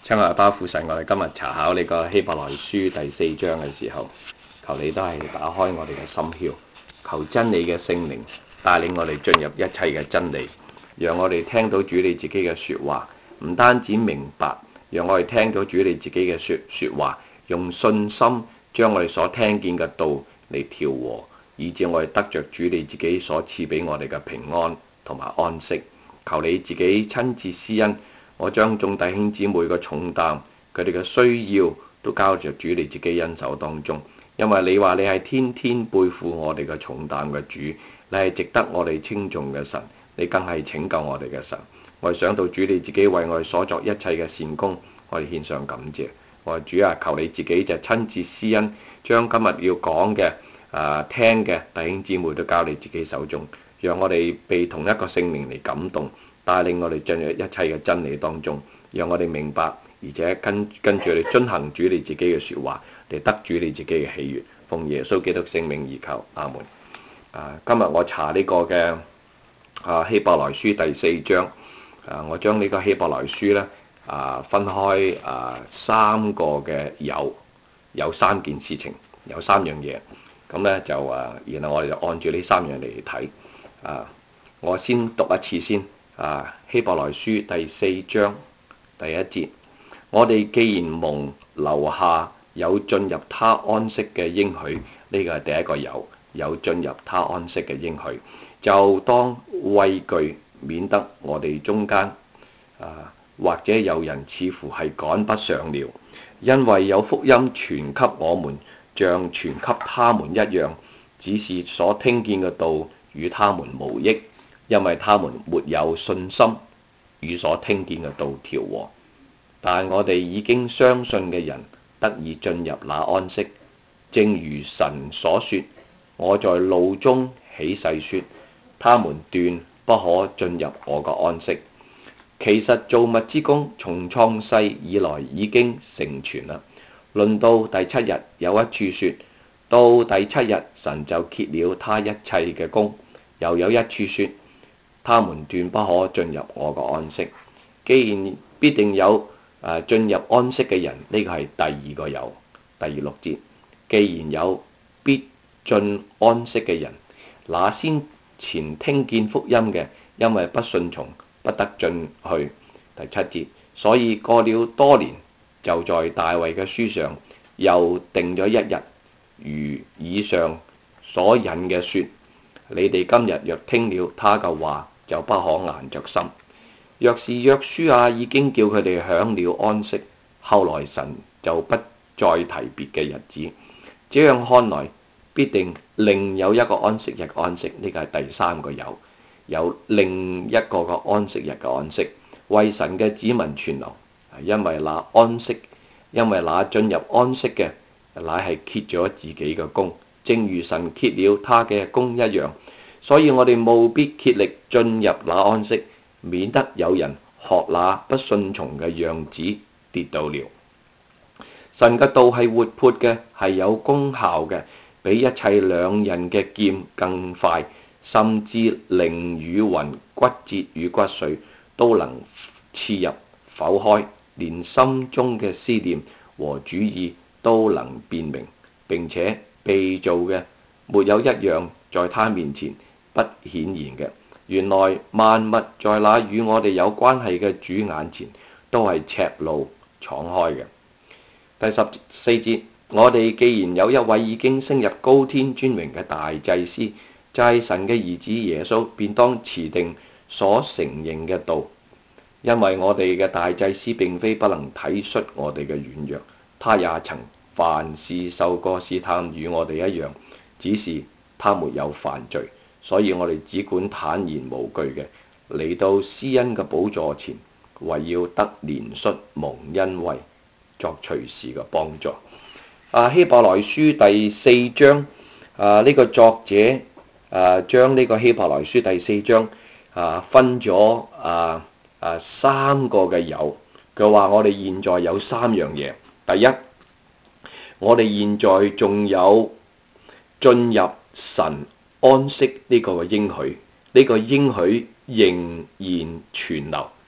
親愛的巴父神，我哋今日查考呢個希伯來書第4章嘅時候，求你都係打開我哋嘅心竅，求真理嘅聖靈帶領我哋進入一切嘅真理，讓我哋聽到主你自己嘅說話，唔單止明白，讓我哋聽到主你自己嘅說話，用信心將我哋所聽見嘅道嚟調和，以致我哋得着主你自己所賜俾我哋嘅平安同埋安息。求你自己親自施恩。我將眾弟兄姊妹嘅重擔，佢哋嘅需要都交着主你自己恩手當中，因為你話你係天天背負我哋嘅重擔嘅主，你係值得我哋稱頌嘅神，你更係拯救我哋嘅神。我哋想到主你自己為我哋所作一切嘅善功，我哋獻上感謝。我話主啊，求你自己就親自施恩，將今日要講嘅聽嘅弟兄姊妹都交你自己手中，讓我哋被同一個聖靈嚟感動，帶領我哋進入一切嘅真理當中，讓我哋明白，而且跟住你遵行主你自己嘅說話，嚟得主你自己嘅喜悅。奉耶穌基督聖名而求，阿門。今日我查呢個嘅希伯來書第4章，我將呢個希伯來書呢分開三個嘅有三件事情，有三樣嘢，咁呢就然後我哋就按住呢三樣嚟睇。我先讀一次先。希伯來書第4章第1節，我哋既然蒙留下有進入他安息嘅應許，呢個係第一個有進入他安息嘅應許，就當畏懼，免得我哋中間或者有人似乎係趕不上了，因為有福音傳給我們，像傳給他們一樣，只是所聽見嘅道與他們無益，因為他們沒有信心與所聽見嘅道調和。但我哋已經相信嘅人得以進入那安息，正如神所說，我在怒中起誓說，他們斷不可進入我個安息。其實造物之工從創世以來已經成全啦。論到第7日，有一處說，到第7日神就歇了他一切嘅工，又有一處說，他們斷不可進入我個安息。既然必定有進入安息嘅人，呢個係第二個有。第6節，既然有必進安息嘅人，那先前聽見福音嘅，因為不順從，不得進去。第7節，所以過了多年，就在大衛嘅書上又定咗一日，如以上所引嘅說，你哋今日若聽了他嘅話，就不可硬着心。若是約書亞已經叫佢哋享了安息，後來神就不再提別嘅日子。這樣看來，必定另有一個安息日嘅安息。呢個係第三個有另一個嘅安息日嘅安息，為神嘅子民存留。因為那進入安息嘅，乃係歇咗自己嘅工，正如神歇了他嘅工一樣。所以我哋務必竭力進入那安息，免得有人學那不順從嘅樣子跌倒了。神嘅道係活潑嘅，係有功效嘅，比一切兩刃嘅劍更快，甚至靈與魂、骨節與骨髓都能刺入剖開，連心中嘅思念和主意都能辨明，並且被造嘅沒有一樣在他面前不顯然嘅。原來萬物在那與我哋有關係嘅主眼前都係赤露敞開嘅。第14節，我哋既然有一位已經升入高天尊榮嘅大祭司，就係神嘅兒子耶穌，便當持定所承認嘅道。因為我哋嘅大祭司並非不能體恤我哋嘅軟弱，他也曾凡事受過試探，與我哋一樣，只是他沒有犯罪。所以我哋只管坦然無懼嘅嚟到施恩嘅寶座前，為要得憐恤蒙恩惠，作隨時嘅幫助。希伯來書第4章，呢個作者將呢個希伯來書第4章分咗三個嘅有。佢話我哋現在有三樣嘢。第一，我哋現在仲有進入神安息呢個嘅應許，呢個應許仍然存留。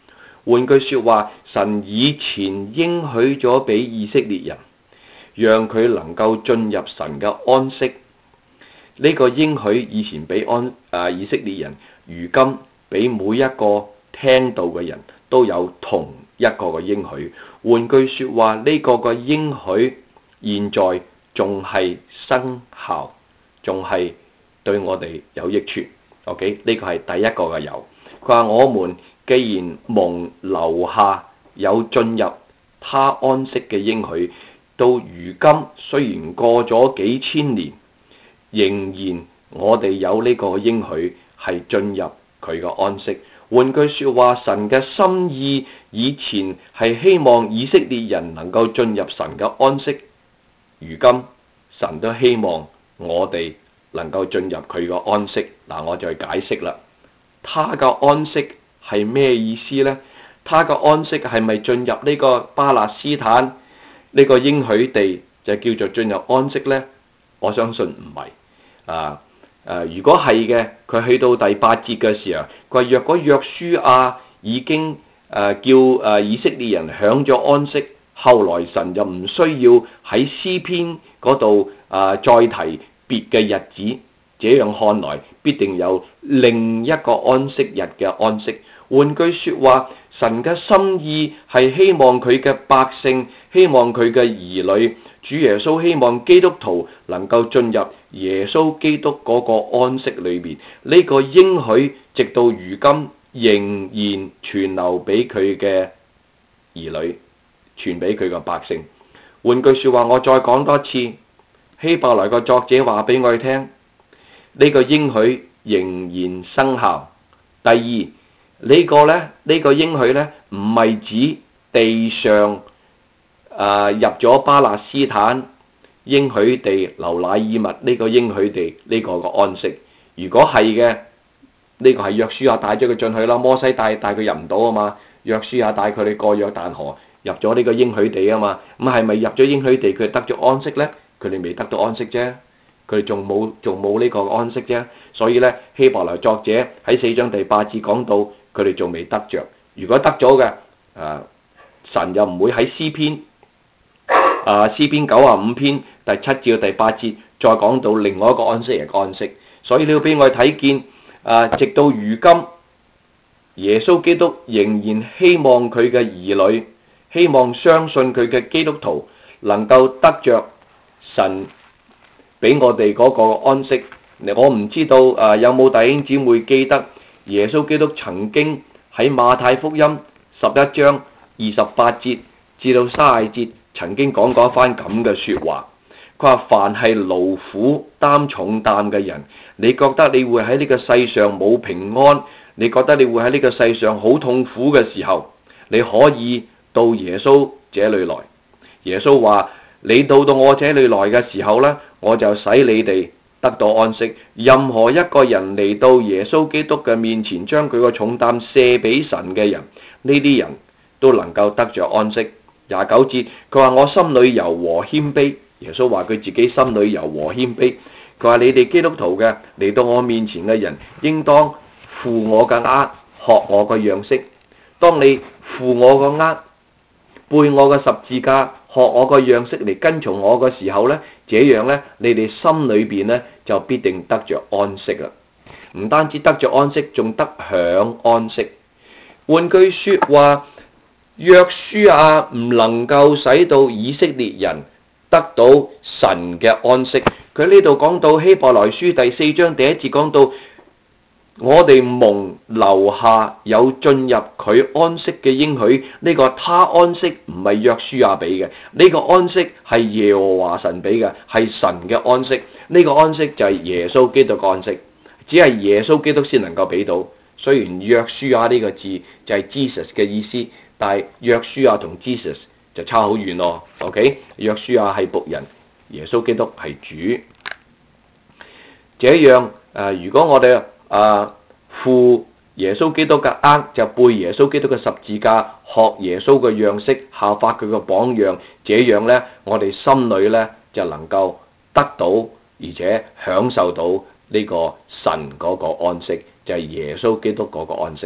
換句說話，神以前應許咗俾以色列人，讓佢能夠進入神嘅安息。呢個應許以前俾以色列人，如今俾每一個聽到嘅人都有同一個嘅應許。換句說話，呢個嘅應許現在仲係生效，仲係對我哋有益處。OK， 呢個係第一個嘅有。佢話我們既然蒙留下有進入他安息嘅應許，到如今雖然過咗幾千年，仍然我哋有呢個應許係進入佢嘅安息。換句說話，神嘅心意以前係希望以色列人能夠進入神嘅安息，如今神都希望我哋能夠進入佢嘅安息。嗱，我就解釋啦，他嘅安息係咩意思呢？他嘅安息係咪進入呢個巴勒斯坦呢個應許地就叫做進入安息呢？我相信唔係。如果係嘅，佢去到第8節嘅時候，佢話若果約書亞已經叫以色列人享咗安息，後來神就唔需要喺詩篇嗰度再提別嘅日子，這樣看來必定有另一個安息日嘅安息。換句說話，神嘅心意係希望佢嘅百姓，希望佢嘅兒女，主耶穌希望基督徒能夠進入耶穌基督嗰個安息裏面。呢個應許直到如今仍然傳留俾佢嘅兒女，傳俾佢嘅百姓。換句說話，我再講多次，希伯來個作者話俾我哋聽，呢個應許仍然生效。第二，呢個應許呢，唔係指地上入咗巴勒斯坦應許地流奶與蜜呢個應許地呢個嘅安息。如果係嘅，呢個係約書亞帶咗佢進去啦，摩西帶佢入唔到啊嘛，約書亞帶佢哋過約旦河入咗呢個應許地啊嘛。咁係咪入咗應許地佢得咗安息呢？佢哋未得到安息啫，佢哋仲冇呢個安息啫。所以呢，希伯來作者喺4章第8節講到，佢哋仲未得着。如果得咗嘅，神又唔會喺詩篇95篇第7至第8節再講到另外一個安息日嘅安息。所以你要俾我哋睇見，直到如今，耶穌基督仍然希望佢嘅兒女，希望相信佢嘅基督徒能夠得着神俾我哋嗰個安息。我唔知道有冇弟兄姊妹記得耶穌基督曾經喺馬太福音11章28節至到30節曾經講過一番咁嘅說話。佢話凡係勞苦擔重擔嘅人，你覺得你會喺呢個世上冇平安，你覺得你會喺呢個世上好痛苦嘅時候，你可以到耶穌這裏來。耶穌話：你到我這裏來嘅時候呢，我就使你哋得到安息。任何一個人嚟到耶穌基督嘅面前，將佢個重擔卸俾神嘅人，呢啲人都能夠得着安息。29節，佢話我心裏柔和謙卑。耶穌話佢自己心裏柔和謙卑。佢話你哋基督徒嘅嚟到我面前嘅人，應當負我嘅軛，學我嘅樣式。當你負我嘅軛，背我嘅十字架，學我嘅樣式嚟跟從我嘅時候呢，這樣呢，你哋心裏邊呢，就必定得着安息啦。唔單止得着安息，仲得享安息。換句說話，約書亞唔能夠使到以色列人得到神嘅安息。佢呢度講到希伯來書第4章第1節講到，我哋蒙留下有進入佢安息嘅應許。呢個他安息唔係約書亞俾嘅，呢個安息係耶和華神俾嘅，係神嘅安息。呢個安息就係耶穌基督嘅安息，只係耶穌基督先能夠俾到。雖然約書亞呢個字就係 Jesus 嘅意思，但係約書亞同 Jesus 就差好遠咯。OK， 約書亞係僕人，耶穌基督係主。這樣如果我哋負耶穌基督嘅軛，就背耶穌基督嘅十字架，學耶穌嘅樣式，效法佢嘅榜樣，這樣呢，我哋心裏呢，就能夠得到而且享受到呢個神嗰個安息，就係耶穌基督嗰個安息。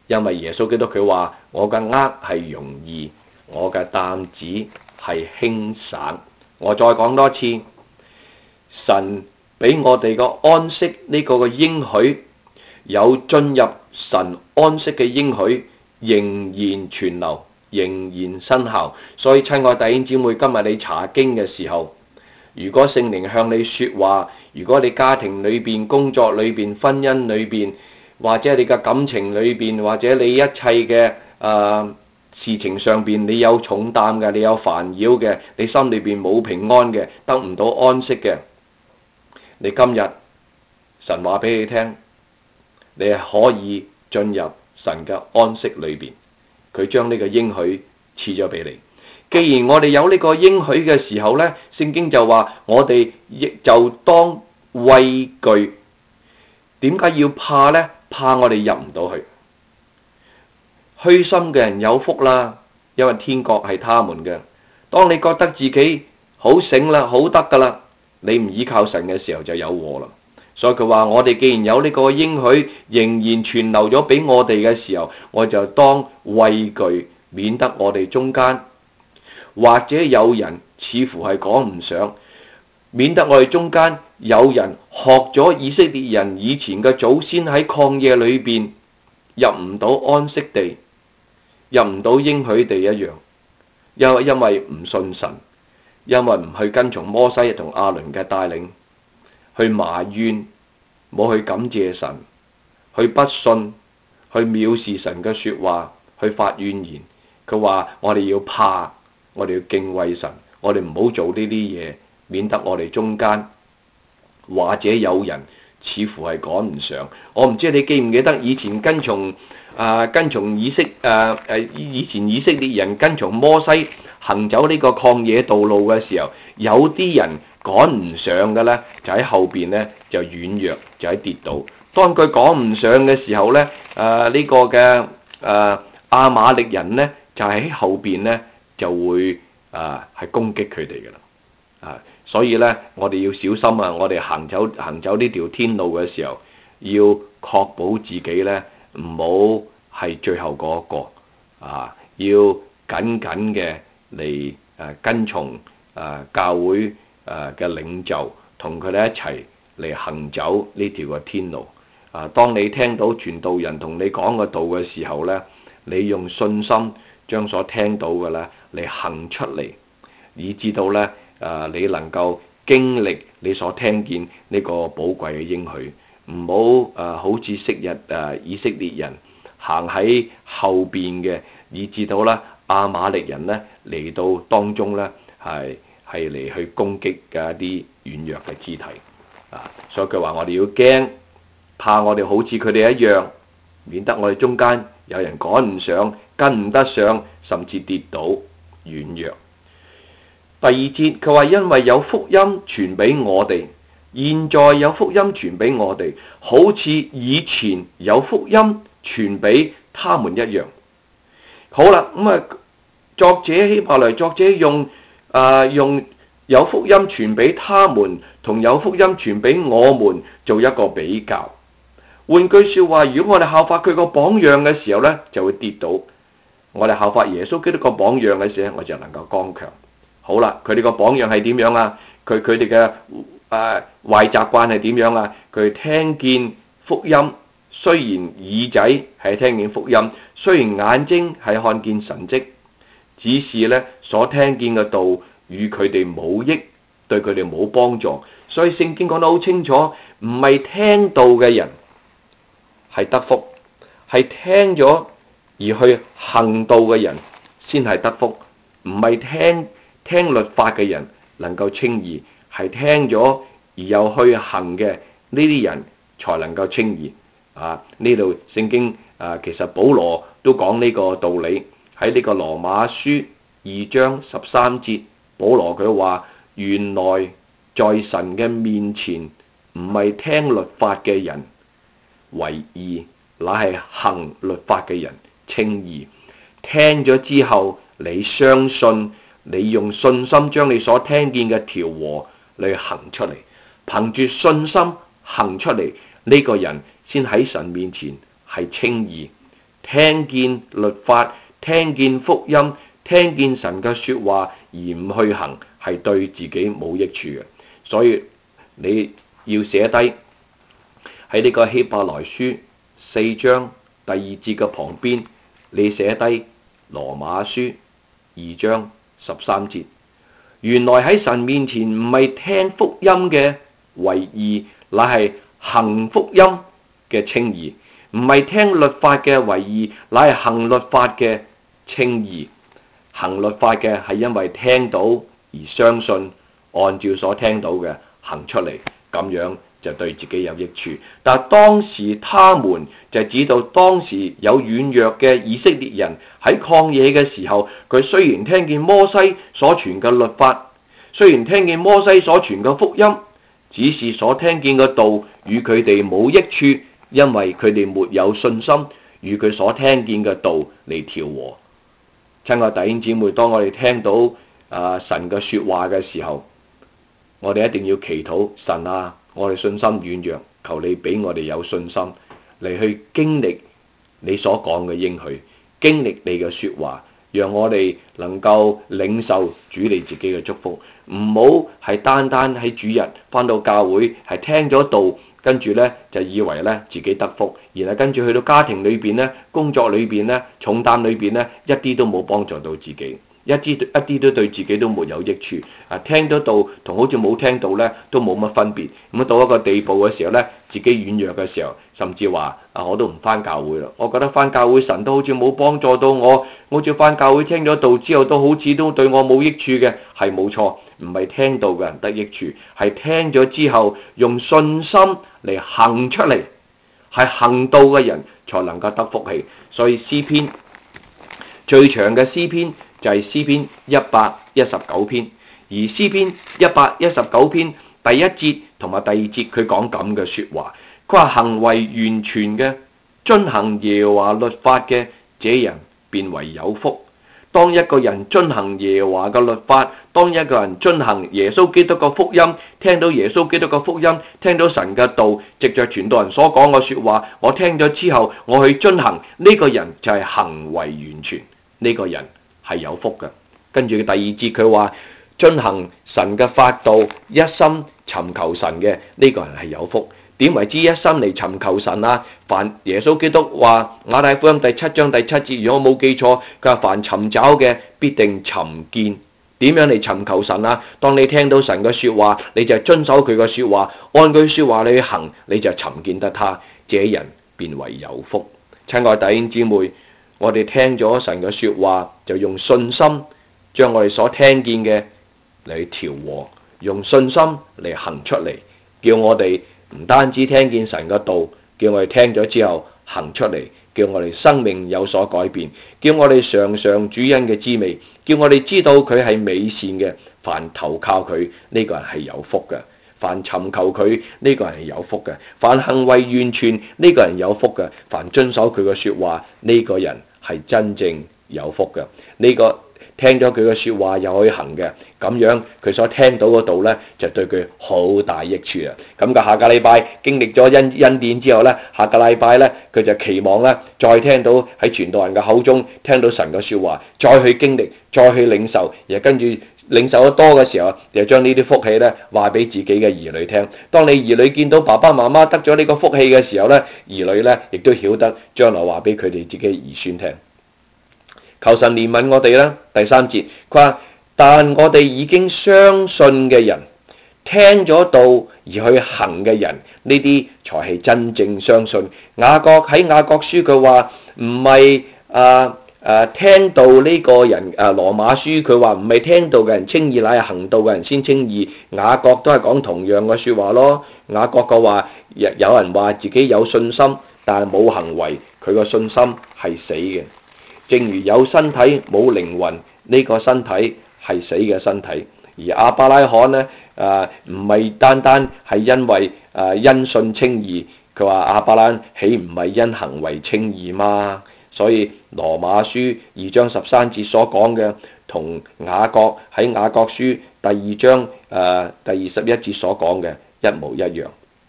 因為耶穌基督佢話：我嘅軛係容易，我嘅擔子係輕省。我再講多次，神俾我哋個安息呢個嘅應許，有進入神安息嘅應許，仍然存留，仍然生效。所以親愛弟兄姊妹，今日你查經嘅時候，如果聖靈向你說話，如果你家庭裏邊、工作裏邊、婚姻裏邊，或者你嘅感情裏邊，或者你一切嘅事情上邊，你有重擔嘅，你有煩擾嘅，你心裏邊冇平安嘅，得唔到安息嘅，你今日神話俾你聽，你係可以進入神嘅安息裏邊，佢將呢個應許賜咗俾你。既然我哋有呢個應許嘅時候呢，聖經就話我哋亦就當畏懼。點解要怕呢？怕我哋入唔到去。虛心嘅人有福啦，因為天國係他們嘅。當你覺得自己好醒啦、好得噶啦，你唔依靠神嘅時候就有禍啦。所以佢話我哋既然有呢個應許，仍然存留咗俾我哋嘅時候，我就當畏懼，免得我哋中間或者有人似乎係講唔上，免得我哋中間有人學咗以色列人以前嘅祖先喺曠野裏邊入唔到安息地，入唔到應許地一樣，因為唔信神，因為唔去跟從摩西同亞倫嘅帶領，去埋怨，冇去感謝神，去不信，去藐視神嘅說話，去發怨言。佢話我哋要怕，我哋要敬畏神，我哋唔好做呢啲嘢，免得我哋中間或者有人似乎係趕唔上。我唔知你記唔記得以前以前以色列人跟從摩西行走呢個曠野道路嘅時候，有啲人趕唔上嘅呢，就喺後邊呢就軟弱，就喺跌倒。當佢趕唔上嘅時候呢，呢個嘅亞瑪力人呢，就喺後邊呢就會係攻擊佢哋嘅啦。所以咧，我哋要小心啊！我哋行走呢條天路嘅時候，要確保自己咧唔好係最後嗰一個要緊緊嘅嚟跟從教會嘅領袖，同佢哋一齊嚟行走呢條嘅天路。當你聽到傳道人同你講個道嘅時候咧，你用信心將所聽到嘅咧嚟行出嚟，以至到咧。你能夠經歷你所聽見呢個寶貴嘅應許，唔好好似昔日以色列人行喺後邊嘅，以至到咧亞瑪力人咧嚟到當中咧係嚟去攻擊嘅一啲軟弱嘅肢體。所以佢話我哋要驚，怕我哋好似佢哋一樣，免得我哋中間有人趕唔上、跟唔得上，甚至跌倒軟弱。第二節佢話，因為有福音傳俾我哋，現在有福音傳俾我哋，好似以前有福音傳俾他們一樣。好啦，作者希伯來作者用有福音傳俾他們同有福音傳俾我們做一個比較。換句說話，如果我哋效法佢個榜樣嘅時候呢，就會跌倒；我哋效法耶穌基督個榜樣嘅時候，我就能夠剛強。好啦，佢哋個榜樣係點樣啊？佢哋嘅壞習慣係點樣啊？佢聽見福音，雖然耳仔係聽見福音，雖然眼睛係看見神蹟，只是呢所聽見嘅道與佢哋冇益，對佢哋冇幫助。所以聖經講得好清楚，唔係聽道嘅人係得福，係聽咗而去行道嘅人先係得福，唔係聽律法嘅人能夠稱義，係聽咗而又去行嘅呢啲人才能夠稱義。呢度聖經其實保羅都講呢個道理，喺呢個羅馬書2章13節，保羅佢話：原來在神嘅面前，唔係聽律法嘅人為義，乃係行律法嘅人稱義。聽咗之後，你相信。你用信心將你所聽見嘅調和你行出嚟，憑住信心行出嚟，呢個人先喺神面前係稱義。 聽見律法、聽見福音、聽見神嘅說話而唔去行，係對自己冇益處嘅。所以你要寫低喺呢個希伯來書4章第2節嘅旁邊，你寫低羅馬書2章13節。原來喺神面前唔係聽福音嘅為義，乃係行福音嘅稱義；唔係聽律法嘅為義，乃係行律法嘅稱義。行律法嘅係因為聽到而相信，按照所聽到嘅行出嚟，咁樣就對自己有益處。但當時他們就指到當時有軟弱嘅以色列人喺曠野嘅時候，佢雖然聽見摩西所傳嘅律法，雖然聽見摩西所傳嘅福音，只是所聽見嘅道與佢哋冇益處，因為佢哋沒有信心與佢所聽見嘅道嚟調和。親愛弟兄姊妹，當我哋聽到神嘅說話嘅時候，我哋一定要祈禱，神啊，我哋信心軟弱，求你俾我哋有信心嚟去經歷你所講嘅應許，經歷你嘅說話，讓我哋能夠領受主你自己嘅祝福。唔好係單單喺主日返到教會係聽咗道，跟住呢就以為呢自己得福，然後跟住去到家庭裏邊呢、工作裏邊呢、重擔裏邊呢，一啲都冇幫助到自己，一啲都對自己都沒有益處。聽咗道同好似冇聽到呢都冇乜分別。咁到一個地步嘅時候呢，自己軟弱嘅時候，甚至話我都唔返教會啦。我覺得返教會神都好似冇幫助到我，好似返教會聽咗道之後都好似都對我冇益處嘅。係冇錯，唔係聽道嘅人得益處，係聽咗之後用信心嚟行出嚟，係行道嘅人才能夠得福氣。所以詩篇最長嘅詩篇就係詩篇119篇，而詩篇119篇第1節同埋第2節佢講咁嘅說話，佢話行為完全嘅，遵行耶和華律法嘅，這人便為有福。當一個人遵行耶和華嘅律法，當一個人遵行耶穌基督嘅福音，聽到耶穌基督嘅福音，聽到神嘅道，藉着傳道人所講嘅說話，我聽咗之後，我去遵行，呢個人就係行為完全，呢個人係有福嘅。跟住第2節佢話，遵行神嘅法度，一心尋求神嘅，呢個人係有福。點為之一心嚟尋求神啊？凡耶穌基督話馬太福音第7章第7節，如果我冇記錯，佢話凡尋找嘅必定尋見。點樣嚟尋求神啊？當你聽到神嘅說話，你就遵守佢嘅說話，按佢說話你去行，你就尋見得他，這人便為有福。親愛弟兄姊妹，我哋聽咗神嘅說話，就用信心將我哋所聽見嘅嚟調和，用信心嚟行出嚟，叫我哋唔單止聽見神嘅道，叫我哋聽咗之後行出嚟，叫我哋生命有所改變，叫我哋嘗嘗主恩嘅滋味，叫我哋知道佢係美善嘅。凡投靠佢，呢個人係有福嘅；凡尋求佢，呢個人係有福嘅；凡行為完全，呢個人有福嘅；凡遵守佢嘅說話，呢個人係真正有福嘅。呢個聽咗佢嘅說話又可以行嘅，咁樣佢所聽到嗰度呢，就對佢好大益處啊！咁嘅下個禮拜經歷咗恩典之後呢，下個禮拜呢，佢就期望呢，再聽到喺傳道人嘅口中聽到神嘅說話，再去經歷，再去領受，而跟住領受得多嘅時候，就將呢啲福氣呢話俾自己嘅兒女聽。當你兒女見到爸爸媽媽得咗呢個福氣嘅時候呢，兒女呢亦都曉得將來話俾佢哋自己兒孫聽。求神憐憫我哋啦。第3節，佢話但我哋已經相信嘅人，聽咗道而去行嘅人，呢啲才係真正相信。雅各喺雅各書佢話唔係聽道呢個人，羅馬書佢話唔係聽道嘅人稱義，乃係行道嘅人先稱義。雅各都係講同樣嘅說話咯。雅各嘅話，有人話自己有信心，但係冇行為，佢個信心係死嘅。正如有身體冇靈魂，呢個身體係死嘅身體。而亞伯拉罕呢，唔係單單係因為因信稱義，佢話亞伯拉罕豈唔係因行為稱義嗎？所以羅馬書2章13節所講嘅，同雅各喺雅各書第2章第21節所講嘅一模一樣。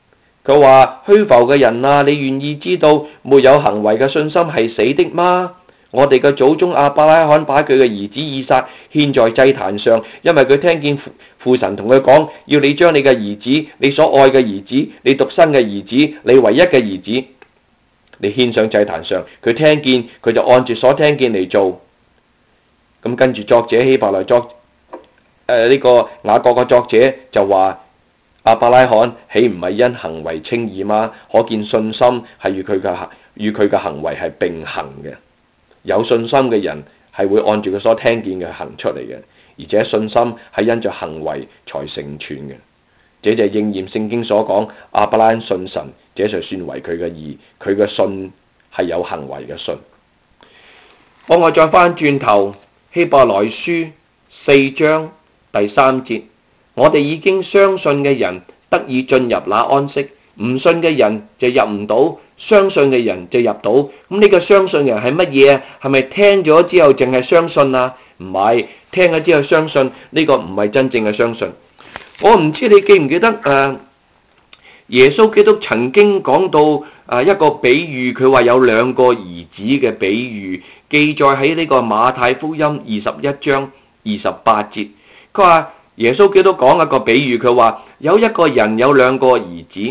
佢話虛浮嘅人啊，你願意知道沒有行為嘅信心係死的嗎？我哋嘅祖宗亞伯拉罕把佢嘅兒子以撒獻在祭壇上，因為佢聽見父神同佢講，要你將你嘅兒子，你所愛嘅兒子，你獨生嘅兒子，你唯一嘅兒子，你獻上祭壇上。佢聽見，佢就按住所聽見嚟做。咁跟住作者希伯來作呢個雅各嘅作者就話，亞伯拉罕豈唔係因行為稱義嗎？可見信心係與佢嘅行為係並行嘅。有信心嘅人係會按住佢所聽見嘅行出嚟嘅，而且信心係因着行為才成全嘅。這就應驗聖經所講，亞伯拉罕信神，這就算為佢嘅義。佢嘅信係有行為嘅信。我再翻轉頭，希伯來書4章第3節，我哋已經相信嘅人得以進入那安息，唔信嘅人就入唔到，相信嘅人就入到。咁呢個相信嘅人係乜嘢啊？係咪聽咗之後淨係相信啊？唔係，聽咗之後相信呢個唔係真正嘅相信。我唔知你記唔記得耶穌基督曾經講到一個比喻，佢話有2個兒子嘅比喻，記載喺呢個馬太福音21章28節。佢話耶穌基督講一個比喻，佢話有一個人有2個兒子。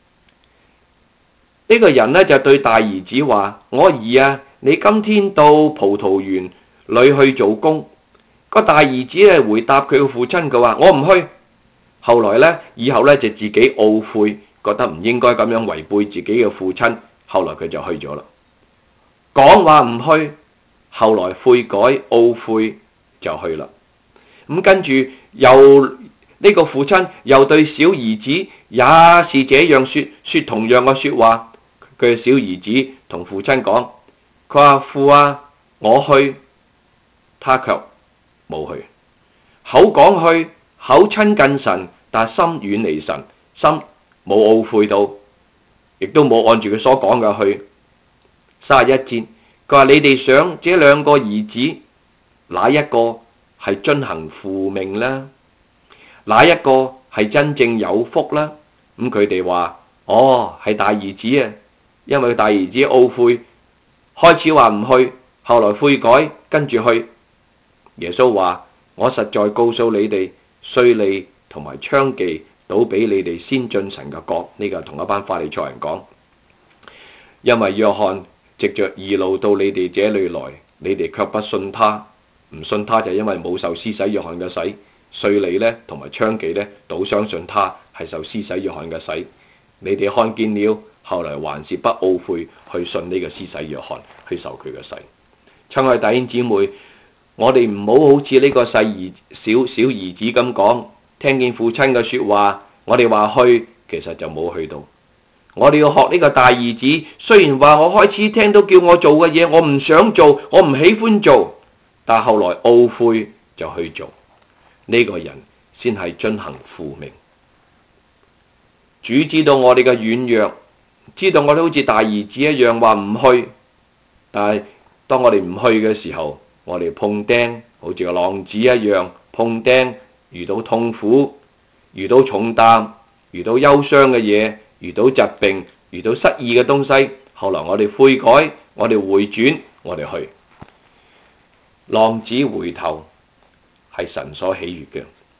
呢個人呢，就對大兒子話：我兒啊，你今天到葡萄園裏去做工。個大兒子咧回答佢嘅父親，佢話：我唔去。後來呢，以後呢，就自己懊悔，覺得唔應該咁樣違背自己嘅父親。後來佢就去咗啦。講話唔去，後來悔改懊悔就去啦。咁跟住又呢個父親又對小兒子也是這樣說同樣嘅說話。佢嘅小兒子同父親講，佢話：父啊，我去。他卻冇去，口講去，口親近神，但心遠離神，心冇懊悔到，亦都冇按住佢所講嘅去。31節，佢話：你哋想這2個兒子，哪一個係遵行父命呢？哪一個係真正有福呢？咁佢哋話：哦，係大兒子啊！因為大兒子懊悔，開始話唔去，後來悔改，跟住去。耶穌話：我實在告訴你哋，稅吏同埋娼妓倒比你哋先進神嘅國。呢個同一班法利賽人講，因為約翰藉着義路到你哋這裏來，你哋卻不信他。唔信他就因為冇受施洗約翰嘅洗。稅吏呢同埋娼妓呢，倒相信他係受施洗約翰嘅洗。你哋看見了，後來還是不懊悔去信呢個施洗約翰，去受佢嘅洗。親愛弟兄姊妹，我哋唔好好似呢個小兒子咁講，聽見父親嘅說話，我哋話去，其實就冇去到。我哋要學呢個大兒子，雖然話我開始聽到叫我做嘅嘢，我唔想做，我唔喜歡做，但後來懊悔就去做。呢個人先係遵行父命。主知道我哋嘅軟弱，知道我哋好似大兒子一樣話唔去，但係當我哋唔去嘅時候，我哋碰釘，好似個浪子一樣碰釘，遇到痛苦，遇到重擔，遇到憂傷嘅嘢，遇到疾病，遇到失意嘅東西。後來我哋悔改，我哋回轉，我哋去。浪子回頭係神所喜悅嘅。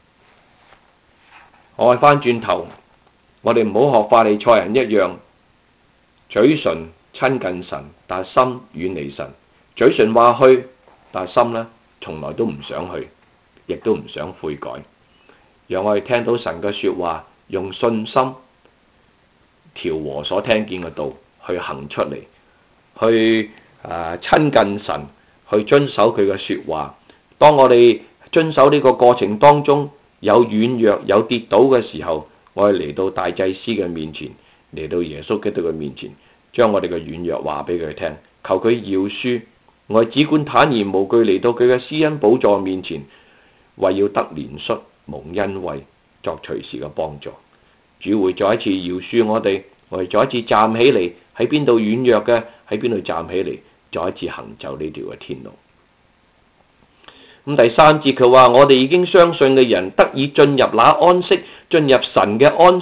我哋翻轉頭，我哋唔好學法利賽人一樣，嘴唇親近神，但心遠離神。嘴唇話去，但心呢，從來都唔想去，亦都唔想悔改。讓我哋聽到神嘅說話，用信心調和所聽見嘅道去行出嚟，去親近神，去遵守佢嘅說話。當我哋遵守呢個過程當中有軟弱有跌倒嘅時候，我哋嚟到大祭司嘅面前，嚟到耶穌基督嘅面前，將我哋嘅軟弱話俾佢聽，求佢饒恕。我哋只管坦然無懼嚟到佢嘅施恩寶座面前，為要得憐恤蒙恩惠，作隨時嘅幫助。主會再一次饒恕我哋再一次站起嚟，喺邊度軟弱嘅，喺邊度站起嚟，再一次行走呢條嘅天路。咁第3節佢話：我哋已經相信嘅人得以進入那安息，進入神嘅安息。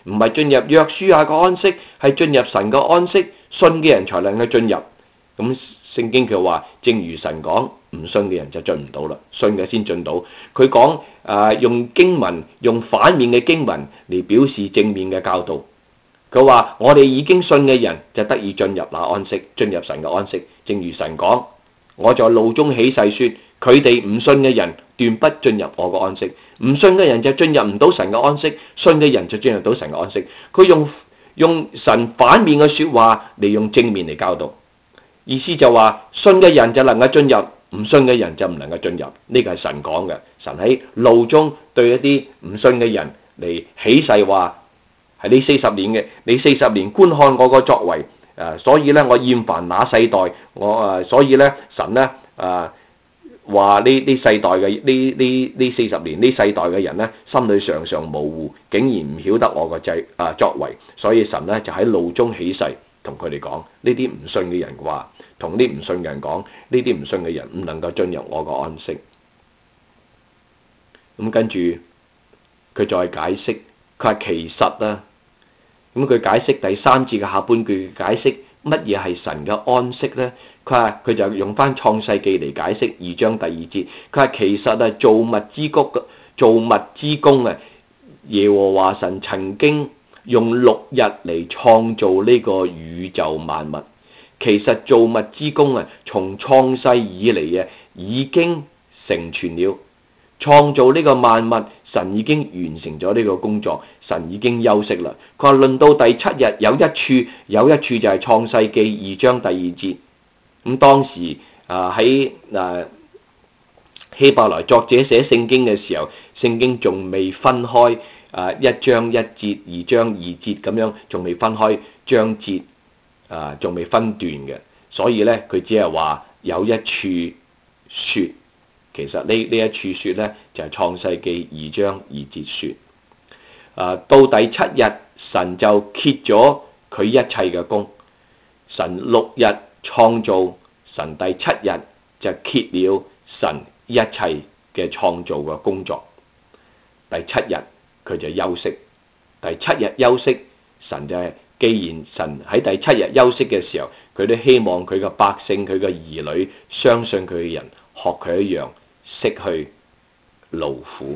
唔係進入約書亞嘅安息，係進入神嘅安息，信嘅人才能夠進入。咁聖經佢話，正如神講，唔信嘅人就進唔到啦，信嘅先進到。佢講用經文，用反面嘅經文嚟表示正面嘅教導。佢話我哋已經信嘅人就得以進入那安息，進入神嘅安息。正如神講，我在怒中起誓說，佢哋唔信嘅人斷不進入我嘅安息。唔信嘅人就進入唔到神嘅安息，信嘅人就進入到神嘅安息。佢用神反面嘅說話嚟用正面嚟教導，意思就話信嘅人就能夠進入，唔信嘅人就唔能夠進入。呢個係神講嘅。神喺怒中對一啲唔信嘅人嚟起誓話，係呢40年嘅，你40年觀看我個作為，所以咧我厭煩那世代，所以咧神咧話呢世代嘅呢40年呢世代嘅人咧，心裏常常模糊，竟然唔曉得我個作為，所以神咧就喺怒中起誓，同佢哋講呢啲唔信嘅人話，同啲唔信嘅人講，呢啲唔信嘅人唔能夠進入我個安息。咁跟住佢再解釋，佢話其實啊。咁佢解釋第3節嘅下半句，解釋乜嘢係神嘅安息呢？佢就用翻創世記嚟解釋2章第2節。佢話其實係造物之功啊！耶和華神曾經用6日嚟創造呢個宇宙萬物。其實造物之功啊，從創世以嚟啊已經成全了。創造呢個萬物，神已經完成咗呢個工作，神已經休息啦。佢話論到第7日有一處就係創世記2章第2節。咁當時喺希伯來作者寫聖經嘅時候，聖經仲未分開1章1節、2章2節咁樣，仲未分開章節，仲未分段嘅，所以咧佢只係話有一處說。其實呢一處說咧就係創世記2章2節說，到第7日神就歇咗佢一切嘅工。神6日創造，神第7日就歇了神一切嘅創造嘅工作。第7日佢就休息，第7日休息，神就係既然神喺第7日休息嘅時候，佢都希望佢嘅百姓、佢嘅兒女、相信佢嘅人學佢一樣。息去勞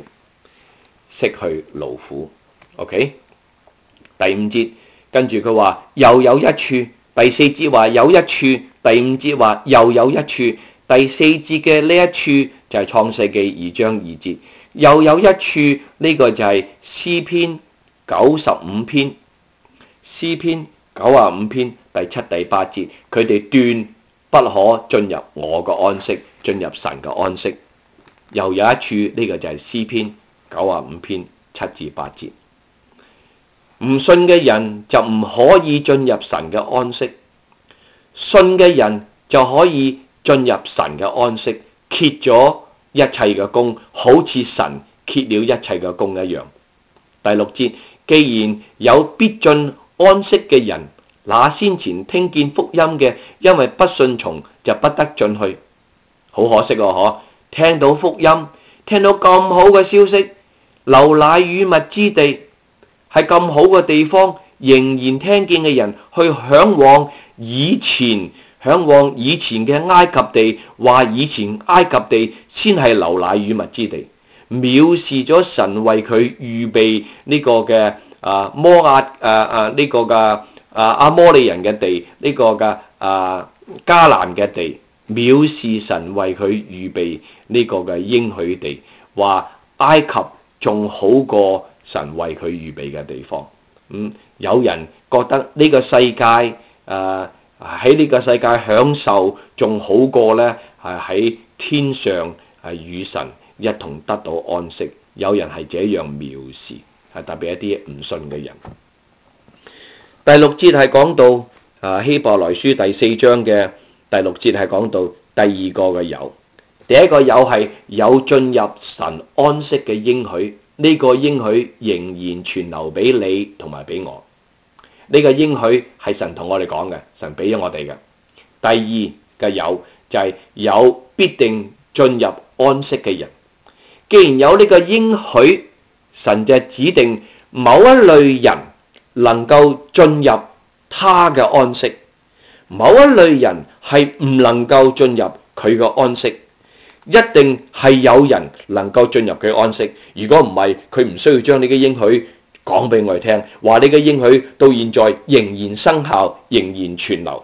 苦 OK。 第5節跟住佢話又有一處，第4節話有一處，第5節話又有一處。第4節嘅呢一處就係創世記2章2節，又有一處，呢個就係詩篇95篇，詩篇95篇第7、第8節，佢哋斷不可進入我嘅安息，進入神嘅安息。又有一處，呢個就係詩篇95篇7至8節。唔信嘅人就唔可以進入神嘅安息，信嘅人就可以進入神嘅安息，歇咗一切嘅工，好似神歇了一切嘅工一樣。第6節，既然有必進安息嘅人，那先前聽見福音嘅，因為不順從就不得進去。好可惜嗬！聽到福音，聽到咁好嘅消息，流奶與蜜之地，係咁好嘅地方，仍然聽見嘅人去向往以前嘅埃及地，話以前埃及地先係流奶與蜜之地，藐視咗神為佢預備呢個嘅摩押呢個嘅阿摩利人嘅地，呢個嘅迦南嘅地。藐視神為佢預備呢個嘅應許地，話埃及仲好過神為佢預備嘅地方。有人覺得呢個世界喺呢個世界享受仲好過咧，喺天上與神一同得到安息。有人係這樣藐視，係特別一啲唔信嘅人。第6節係講到希伯來書第4章嘅。第6節係講到第2個嘅有，第一個有係有進入神安息嘅應許，呢個應許仍然存留俾你同埋俾我。呢個應許係神同我哋講嘅，神俾咗我哋嘅。第2嘅有就係有必定進入安息嘅人。既然有呢個應許，神就指定某一類人能夠進入他嘅安息，某一類人係唔能夠進入佢嘅安息。一定係有人能夠進入佢安息，如果唔係，佢唔需要將你嘅應許講俾我哋聽，話你嘅應許到現在仍然生效，仍然存留。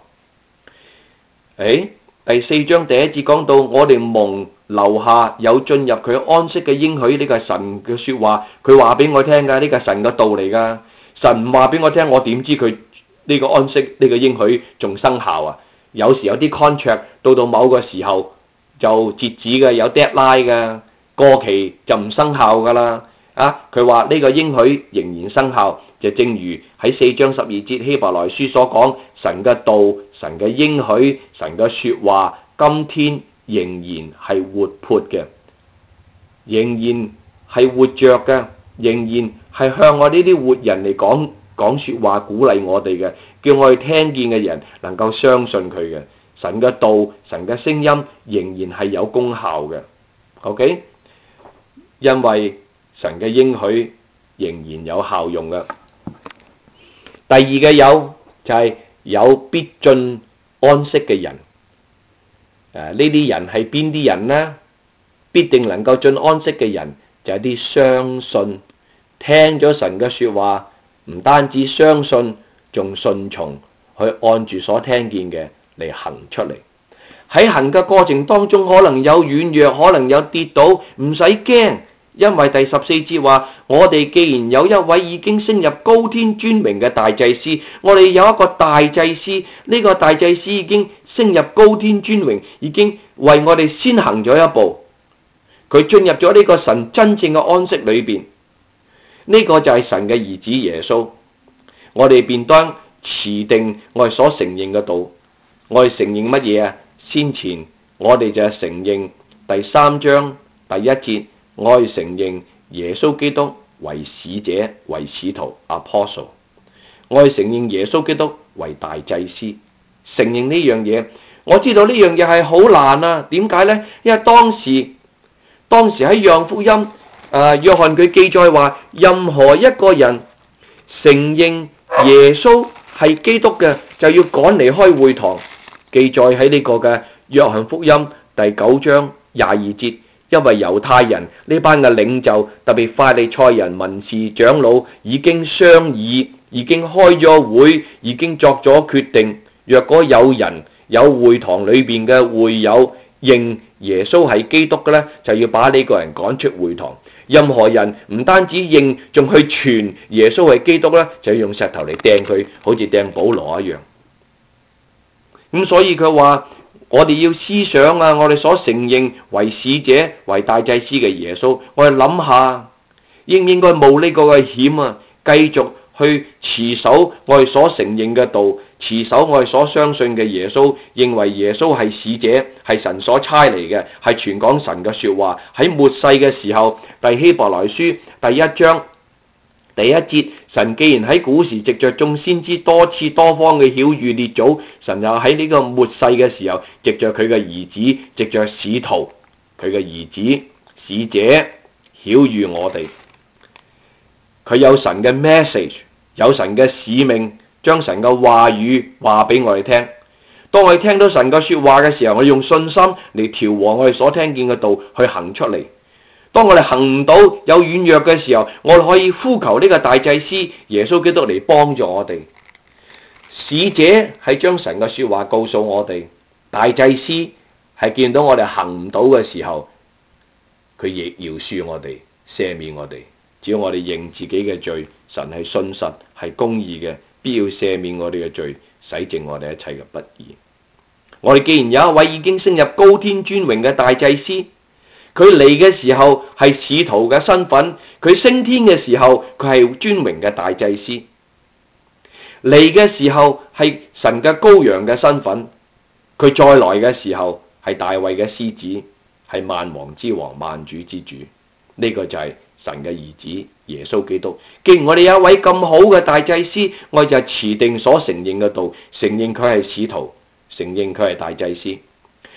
第4章第1節講到，我哋蒙留下有進入佢安息嘅應許，呢個係神嘅說話，佢話俾我聽噶，呢個係神嘅道嚟噶。神唔話俾我聽，我點知佢呢個安息呢個應許仲生效啊？有時有啲 contract 到某個時候就截止嘅，有 deadline 嘅，過期就唔生效噶啦。佢話呢個應許仍然生效，就正如喺4章12節希伯來書所講，神嘅道、神嘅應許、神嘅說話，今天仍然係活潑嘅，仍然係活着嘅，仍然係向我呢啲活人嚟講說話，鼓勵我哋嘅，叫我哋聽見嘅人能夠相信佢嘅。神嘅道、神嘅聲音仍然係有功效嘅。OK， 因為神嘅應許仍然有效用嘅。第二嘅有就係有必進安息嘅人。呢啲人係邊啲人呢？必定能夠進安息嘅人就係啲相信聽咗神嘅說話，唔單止相信，仲順從去按住所聽見嘅嚟行出嚟。喺行嘅過程當中，可能有軟弱，可能有跌倒，唔使驚，因為第14節話，我哋既然有一位已經升入高天尊榮嘅大祭司，我哋有一個大祭司，呢個大祭司已經升入高天尊榮，已經為我哋先行咗一步，佢進入咗呢個神真正嘅安息裏邊。呢個就係神嘅兒子耶穌，我哋便當持定我哋所承認嘅道。我哋承認乜嘢啊？先前我哋就係承認第3章第1節，我哋承認耶穌基督為使者、為使徒 Apostle， 我哋承認耶穌基督為大祭司。承認呢樣嘢，我知道呢樣嘢係好難啊。點解呢？因為當時喺約翰福音，約翰佢記載話，任何一個人承認耶穌係基督嘅，就要趕離開會堂。記載喺呢個嘅約翰福音第9章22節，因為猶太人呢班嘅領袖，特別法利賽人、文士長老已經商議，已經開咗會，已經作咗決定，若果有人有會堂裏邊嘅會友認耶穌係基督嘅呢，就要把呢個人趕出會堂。任何人唔單止認，仲去傳耶穌係基督呢，就要用石頭嚟掟佢，好似掟保羅一樣。咁所以佢話，我哋要思想啊，我哋所承認為使者、為大祭司嘅耶穌，我哋諗下應唔應該冒呢個嘅險啊，繼續去持守我哋所承認嘅道，持守我哋所相信嘅耶穌，認為耶穌係使者，係神所差嚟嘅，係傳講神嘅說話。喺末世嘅時候，第希伯來書第1章第1節，神既然喺古時藉着眾先知多次多方嘅曉諭列祖，神又喺呢個末世嘅時候，藉着佢嘅兒子，藉着使徒，佢嘅兒子使者曉諭我哋。佢有神嘅 message， 有神嘅使命，將神嘅話語話俾我哋聽。當我哋聽到神嘅說話嘅時候，我哋用信心嚟調和我哋所聽見嘅道去行出嚟。當我哋行唔到，有軟弱嘅時候，我哋可以呼求呢個大祭司耶穌基督嚟幫助我哋。使者係將神嘅說話告訴我哋，大祭司係見到我哋行唔到嘅時候，佢亦饒恕我哋，赦免我哋。只要我哋認自己嘅罪，神係信實係公義嘅，必要赦免我哋嘅罪，洗淨我哋一切嘅不義。我哋既然有一位已經升入高天尊榮嘅大祭司，佢嚟嘅時候係使徒嘅身份，佢升天嘅時候佢係尊榮嘅大祭司，嚟嘅時候係神嘅羔羊嘅身份，佢再來嘅時候係大衛嘅獅子，係萬王之王、萬主之主。呢個就係神嘅兒子耶穌基督。既然我哋有一位咁好嘅大祭司，我就持定所承認嘅道，承認佢係使徒，承認佢係大祭司。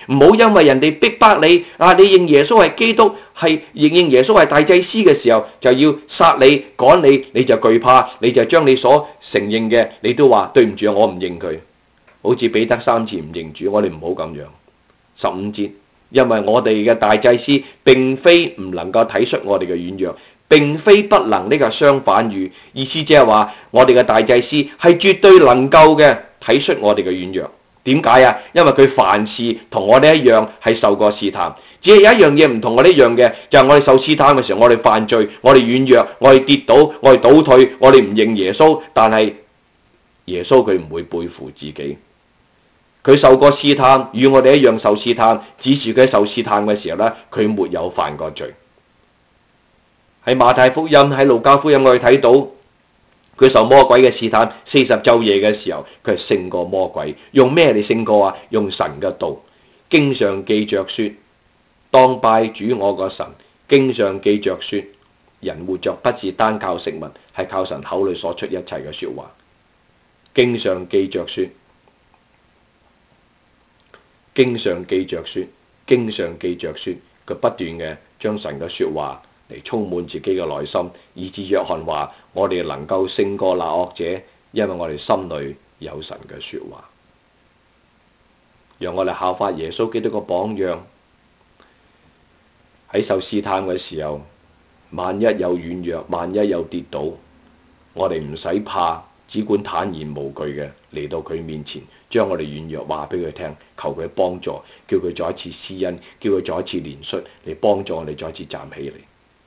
唔好因為人哋逼迫你你認耶穌係基督，認耶穌係大祭司嘅時候，就要殺你趕你，你就懼怕，你就將你所承認嘅，你都話對唔住，我唔認佢。好似彼得3次唔認主，我哋唔好咁樣。15節，因為我哋嘅大祭司並非唔能夠體恤我哋嘅軟弱，並非不能，呢個相反語，意思即係話我哋嘅大祭司係絕對能夠嘅體恤我哋嘅軟弱。點解啊？因為佢凡事同我哋一樣係受過試探，只係有一樣嘢唔同我哋一樣嘅，就係我哋受試探嘅時候，我哋犯罪，我哋軟弱，我哋跌倒，我哋倒退，我哋唔認耶穌。但係耶穌佢唔會背負自己，佢受過試探，與我哋一樣受試探，只是佢受試探嘅時候呢，佢沒有犯過罪。喺馬太福音、喺路加福音，我哋睇到佢受魔鬼嘅試探40晝夜嘅時候，佢係勝過魔鬼。用咩嚟勝過啊？用神嘅道。經上記着說，當拜主我個神。經上記着說，人活着不是單靠食物，係靠神口裏所出一切嘅說話。經上記着說，經上記着說，經上記着說，佢不斷嘅將神嘅說話嚟充滿自己嘅內心，以致約翰話我哋能夠勝過那惡者，因為我哋心裏有神嘅說話。讓我哋效法耶穌基督嘅榜樣，喺受試探嘅時候，萬一有軟弱，萬一有跌倒，我哋唔使怕，只管坦然無懼嘅嚟到佢面前，將我哋軟弱話俾佢聽，求佢幫助，叫佢再一次施恩，叫佢再一次憐恤嚟幫助我哋再一次站起嚟。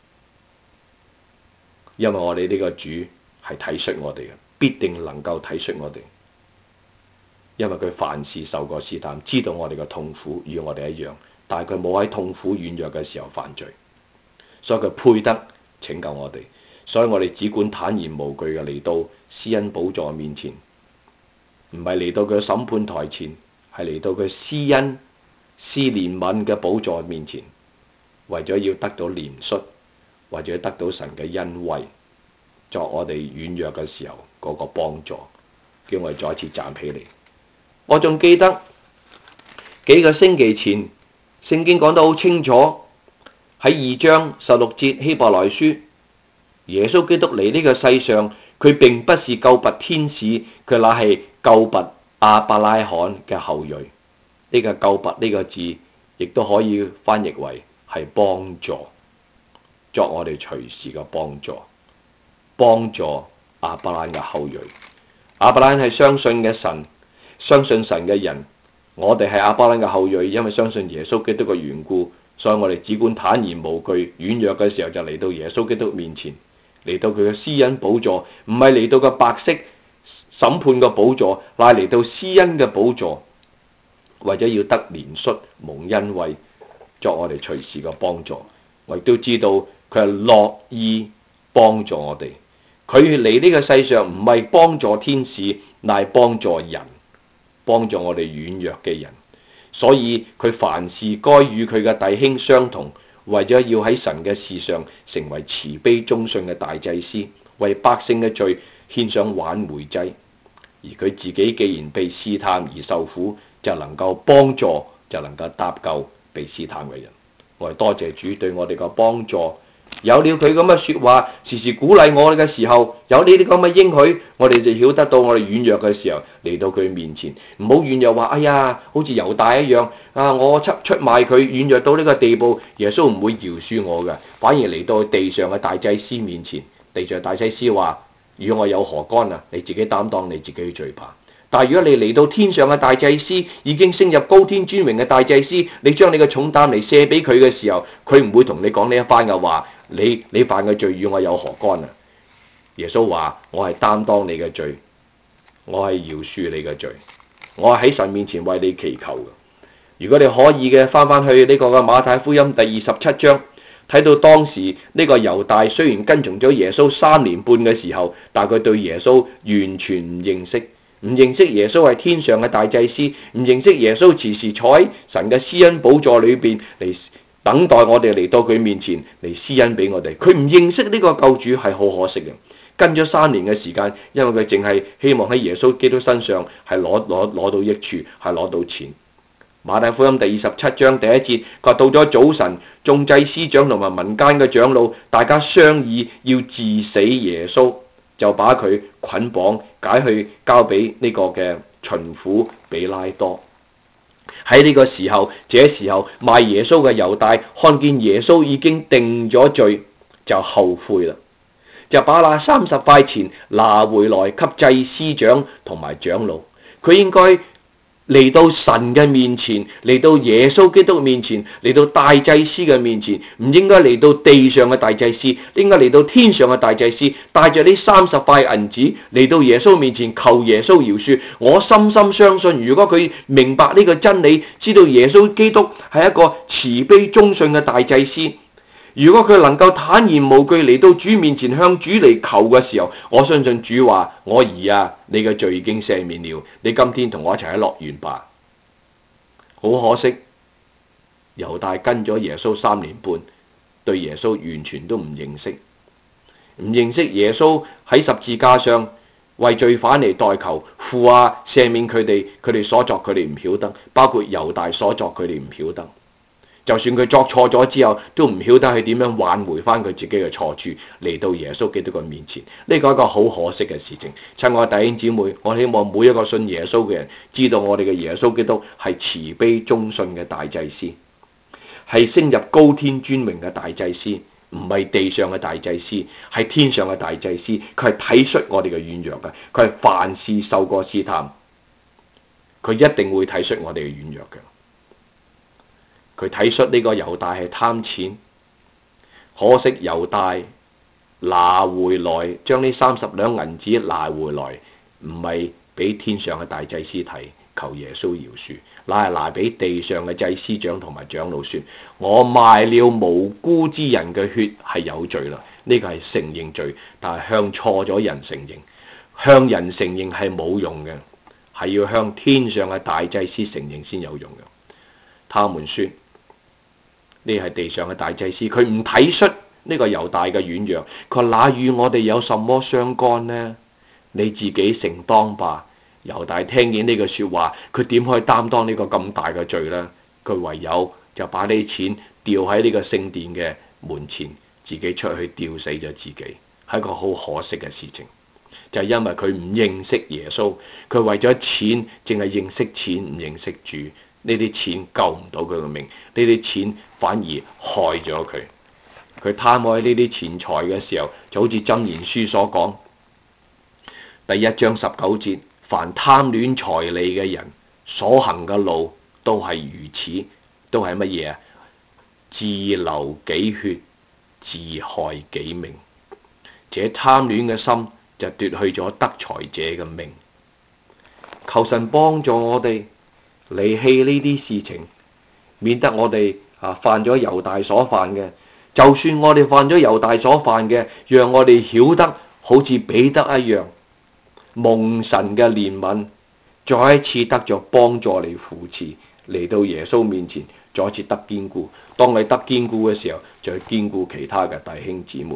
因為我哋呢個主係體恤我哋嘅，必定能夠體恤我哋。因為佢凡事受過試探，知道我哋嘅痛苦與我哋一樣，但係佢冇喺痛苦軟弱嘅時候犯罪，所以佢配得拯救我哋。所以我哋只管坦然無懼嘅嚟到施恩寶座面前，唔係嚟到佢審判台前，係嚟到佢施恩施憐憫嘅寶座面前，為咗要得到憐恤，或者得到神嘅恩惠，作我哋軟弱嘅時候嗰個幫助，叫我哋再一次站起嚟。我仲記得幾個星期前，聖經講得好清楚，喺2章16節希伯來書，耶穌基督嚟呢個世上，佢並不是救拔天使，佢乃係救拔亞伯拉罕嘅後裔。呢個救拔呢個字，亦都可以翻譯為係幫助，作我哋隨時嘅幫助，幫助亞伯拉罕嘅後裔。亞伯拉罕係相信嘅神，相信神嘅人。我哋係亞伯拉罕嘅後裔，因為相信耶穌基督嘅緣故，所以我哋只管坦然無懼，軟弱嘅時候就嚟到耶穌基督面前，嚟到佢嘅施恩寶座，唔係嚟到個白色審判嘅寶座，乃嚟到施恩嘅寶座，為咗要得憐恤蒙恩惠，作我哋隨時嘅幫助。我亦都知道佢係樂意幫助我哋，佢嚟呢個世上唔係幫助天使，乃係幫助人，幫助我哋軟弱嘅人。所以佢凡事該與佢嘅弟兄相同，為咗要喺神嘅事上成為慈悲忠信嘅大祭司，為百姓嘅罪獻上挽回祭。而佢自己既然被試探而受苦，就能夠幫助，就能夠搭救被試探嘅人。我哋多謝主對我哋嘅幫助。有了佢咁嘅說話，時時鼓勵我哋嘅時候，有呢啲咁嘅應許，我哋就曉得到我哋軟弱嘅時候嚟到佢面前，唔好軟弱話，哎呀，好似猶大一樣啊！我出賣佢，軟弱到呢個地步，耶穌唔會饒恕我嘅，反而嚟到地上嘅大祭司面前，地上大祭司話：與我有何干啊？你自己擔當你自己嘅罪吧。但係如果你嚟到天上嘅大祭司，已經升入高天尊榮嘅大祭司，你將你嘅重擔嚟卸俾佢嘅時候，佢唔會同你講呢一番嘅話。你犯嘅罪與我有何干啊？耶穌話：我係擔當你嘅罪，我係饒恕你嘅罪，我係喺神面前為你祈求嘅。如果你可以嘅，翻去呢個嘅馬太福音第27章，睇到當時呢個猶大雖然跟從咗耶穌3年半嘅時候，但佢對耶穌完全唔認識，唔認識耶穌係天上嘅大祭司，唔認識耶穌時時坐喺神嘅施恩寶座裏邊嚟等待我哋嚟到佢面前嚟施恩俾我哋。佢唔認識呢個救主係好可惜嘅。跟咗3年嘅時間，因為佢淨係希望喺耶穌基督身上係攞到益處，係攞到錢。 馬太福音第27章第1節，佢話到咗早晨，眾祭司長同埋民間嘅長老，大家商議要治死耶穌，就把佢捆綁解去交俾呢個嘅巡撫比拉多。喺呢個時候，這時候賣耶穌嘅猶大看見耶穌已經定咗罪，就後悔啦，就把那30塊錢拿回來給祭司長同埋長老。佢應該嚟到神嘅面前，嚟到耶穌基督面前，嚟到大祭司嘅面前，唔應該嚟到地上嘅大祭司，應該嚟到天上嘅大祭司，帶着呢30塊銀子嚟到耶穌面前求耶穌饒恕。我深深相信，如果佢明白呢個真理，知道耶穌基督係一個慈悲忠信嘅大祭司，如果佢能夠坦然無懼嚟到主面前向主嚟求嘅時候，我相信主話：我兒啊，你嘅罪已經赦免了，你今天同我一齊喺樂園吧。好可惜，猶大跟咗耶穌3年半，對耶穌完全都唔認識，唔認識耶穌喺十字架上為罪犯嚟代求，父啊赦免佢哋所作佢哋唔曉得，包括猶大所作佢哋唔曉得。就算佢作錯咗之後，都唔曉得係點樣挽回翻佢自己嘅錯處，嚟到耶穌基督嘅面前。呢個係一個好可惜嘅事情。親愛弟兄姊妹，我希望每一個信耶穌嘅人知道，我哋嘅耶穌基督係慈悲忠信嘅大祭司，係升入高天尊榮嘅大祭司，唔係地上嘅大祭司，係天上嘅大祭司。佢係體恤我哋嘅軟弱嘅，佢係凡事受過試探，佢一定會體恤我哋嘅軟弱嘅。佢體恤呢個猶大係貪錢，可惜猶大拿回來，將呢30兩銀子拿回來，唔係俾天上嘅大祭司睇，求耶穌饒恕，乃係拿俾地上嘅祭司長同埋長老說：我賣了無辜之人嘅血係有罪啦。呢個係承認罪，但係向錯咗人承認，向人承認係冇用嘅，係要向天上嘅大祭司承認先有用嘅。他們說：呢係地上嘅大祭司，佢唔體恤呢個猶大嘅軟弱，佢話那與我哋有什麼相干呢？你自己承當吧。猶大聽見呢句說話，佢點可以擔當呢個咁大嘅罪呢？佢唯有就把呢啲錢掉喺呢個聖殿嘅門前，自己出去吊死咗自己，係一個好可惜嘅事情。就係因為佢唔認識耶穌，佢為咗錢淨係認識錢，唔認識主。呢啲錢救唔到佢嘅命，呢啲錢反而害咗佢。佢貪愛呢啲錢財嘅時候，就好似箴言書所講第1章19節：凡貪戀財利嘅人所行嘅路都係如此，都係乜嘢啊？自流己血，自害己命。這貪戀嘅心就奪去咗得財者嘅命。求神幫助我哋離棄呢啲事情，免得我哋犯咗猶大所犯嘅。就算我哋犯咗猶大所犯嘅，讓我哋曉得好似彼得一樣，蒙神嘅憐憫，再一次得着幫助嚟扶持，嚟到耶穌面前，再一次得堅固。當你得堅固嘅時候，就去堅固其他嘅弟兄姊妹。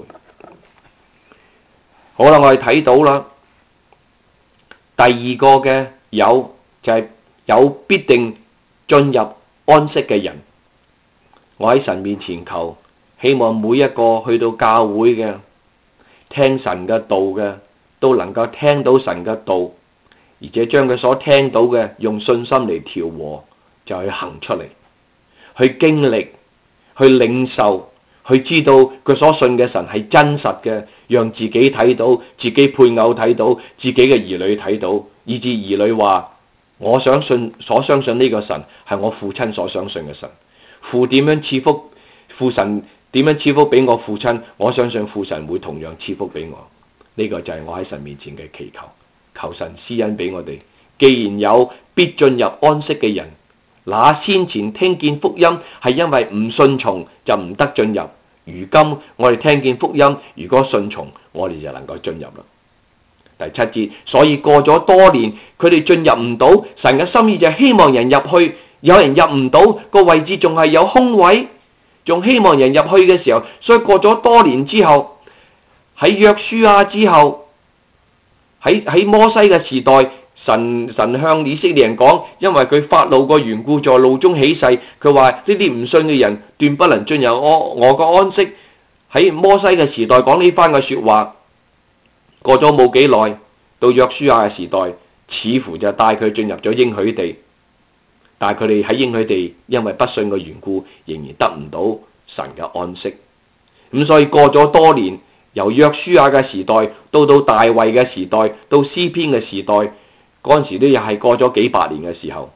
好啦，我哋睇到啦，第二個嘅有就係有必定進入安息嘅人。我喺神面前求，希望每一個去到教會嘅聽神嘅道嘅，都能夠聽到神嘅道，而且將佢所聽到嘅用信心嚟調和，就去行出嚟，去經歷，去領受，去知道佢所信嘅神係真實嘅，讓自己睇到，自己配偶睇到，自己嘅兒女睇到，以致兒女話：我所相信呢個神係我父親所相信嘅神。父點樣賜福，父神點樣賜福俾我父親，我相信父神會同樣賜福俾我。呢個就係我喺神面前嘅祈求，求神施恩俾我哋。既然有必進入安息嘅人，那先前聽見福音係因為唔順從就唔得進入，如今我哋聽見福音，如果順從，我哋就能夠進入啦。第7節，所以過咗多年，佢哋進入唔到，神嘅心意就係希望人入去，有人入唔到，個位置仲係有空位，仲希望人入去嘅時候，所以過咗多年之後，喺約書亞之後，喺摩西嘅時代， 神向以色列人講，因為佢發怒個緣故，在怒中起誓，佢話呢啲唔信嘅人斷不能進入我個安息。喺摩西嘅時代講呢番嘅說話，過咗冇幾耐，到約書亞嘅時代，似乎就帶佢進入咗應許地，但係佢哋喺應許地因為不信嘅緣故，仍然得唔到神嘅安息。咁所以過咗多年，由約書亞嘅時代到大衛嘅時代，到詩篇嘅時代，嗰陣時都又係過咗幾百年嘅時候。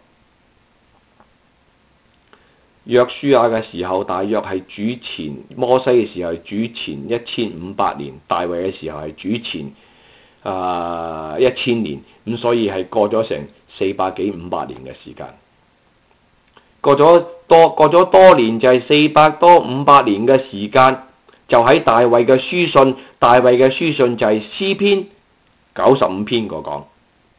約書亞嘅時候大約係主前，摩西嘅時候係主前1500年，大衛嘅時候係主前1000年，咁所以係過咗成400幾500年嘅時間。過咗多年，就係400多500年嘅時間，就喺大衛嘅書信，大衛嘅書信就係詩篇95篇個講。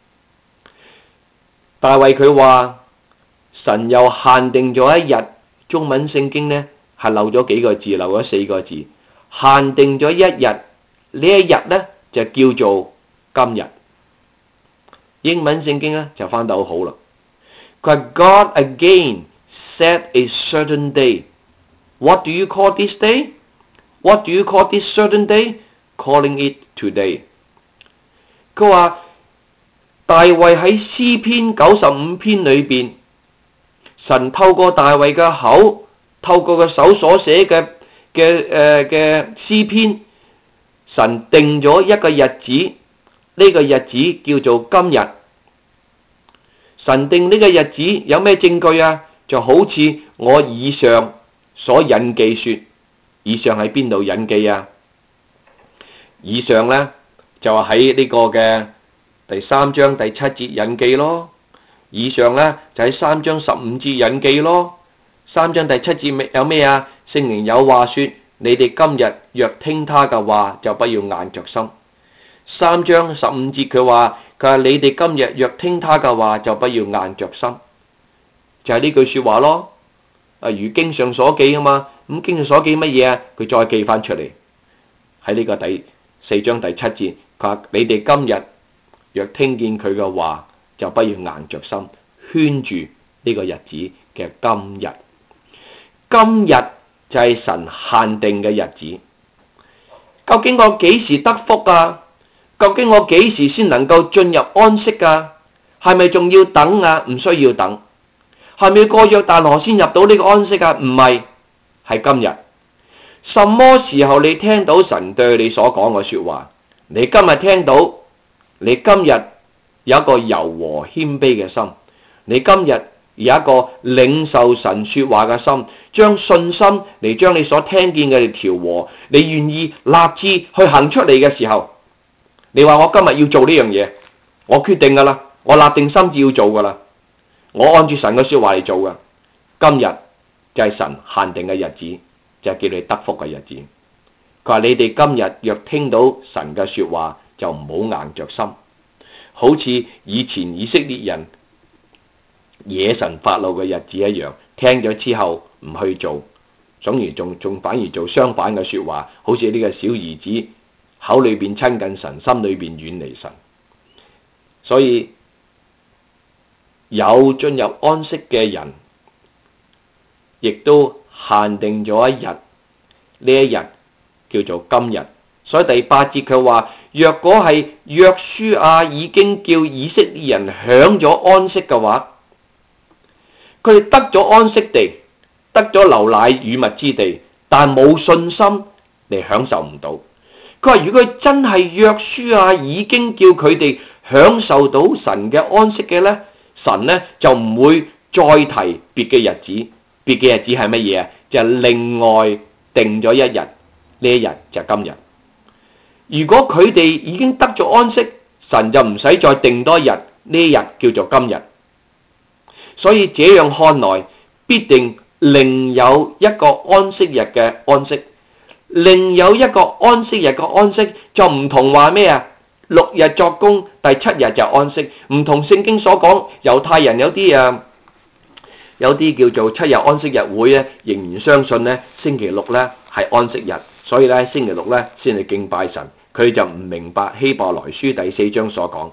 大衛佢話神又限定咗一日，中文聖經呢係漏咗幾個字，漏咗4個字，限定咗一日，呢一日呢就叫做今日。英文聖經呢就翻得好好啦，佢話 God again set a certain day. What do you call this day? What do you call this certain day? Calling it today. 佢話大衛喺詩篇95篇裏邊，神透過大衛嘅口，透過個手所寫嘅詩篇，神定咗一個日子，呢個日子叫做今日。神定呢個日子有咩證據啊？就好似我以上所引記說，以上喺邊度引記啊？以上呢，就喺呢個嘅第3章第7節引記咯。以上呢，就喺3章15節引記咯。3章第7節有咩啊？聖靈有話說，你哋今日若聽他嘅話，就不要硬着心。3章15節佢話你哋今日若聽他嘅話，就不要硬着心。就係呢句說話咯。如經上所記啊嘛。咁經上所記乜嘢啊？佢再記翻出嚟喺呢個第4章第7節，佢話你哋今日若聽見佢嘅話，就不要硬着心，圈住呢個日子嘅今日。今日就係神限定嘅日子。究竟我幾時得福啊？究竟我幾時先能夠進入安息啊？係咪仲要等啊？唔需要等。係咪要過約旦河先入到呢個安息啊？唔係，係今日。什麼時候你聽到神對你所講嘅說話？你今日聽到，你今日有一個柔和謙卑嘅心，你今日有一個領受神說話嘅心，將信心嚟將你所聽見嘅調和，你願意立志去行出嚟嘅時候，你話我今日要做呢樣嘢，我決定噶啦，我立定心志要做噶啦，我按住神嘅說話嚟做噶。今日就係神限定嘅日子，就係叫你得福嘅日子。佢話你哋今日若聽到神嘅說話，就唔好硬着心，好似以前以色列人惹神發怒嘅日子一樣，聽咗之後唔去做，總而仲反而做相反嘅說話，好似呢個小兒子口裏邊親近神，心裏邊遠離神。所以有進入安息嘅人，亦都限定咗一日，呢一日叫做今日。所以第8節佢話，若果係約書亞已經叫以色列人享咗安息嘅話，佢哋得咗安息地，得咗流奶與蜜之地，但冇信心嚟享受唔到。佢話如果真係約書亞已經叫佢哋享受到神嘅安息嘅呢，神呢就唔會再提別嘅日子。別嘅日子係乜嘢啊？就係另外定咗一日，呢一日就係今日。如果佢哋已經得咗安息，神就唔使再定多一日，呢一日叫做今日。所以這樣看來，必定另有一個安息日嘅安息，另有一個安息日嘅安息，就唔同話咩啊？6日作工，第7日就安息。唔同聖經所講，猶太人有啲叫做7日安息日會咧，仍然相信咧星期六咧係安息日，所以咧星期六咧先去敬拜神。佢就唔明白希伯來書第4章所講，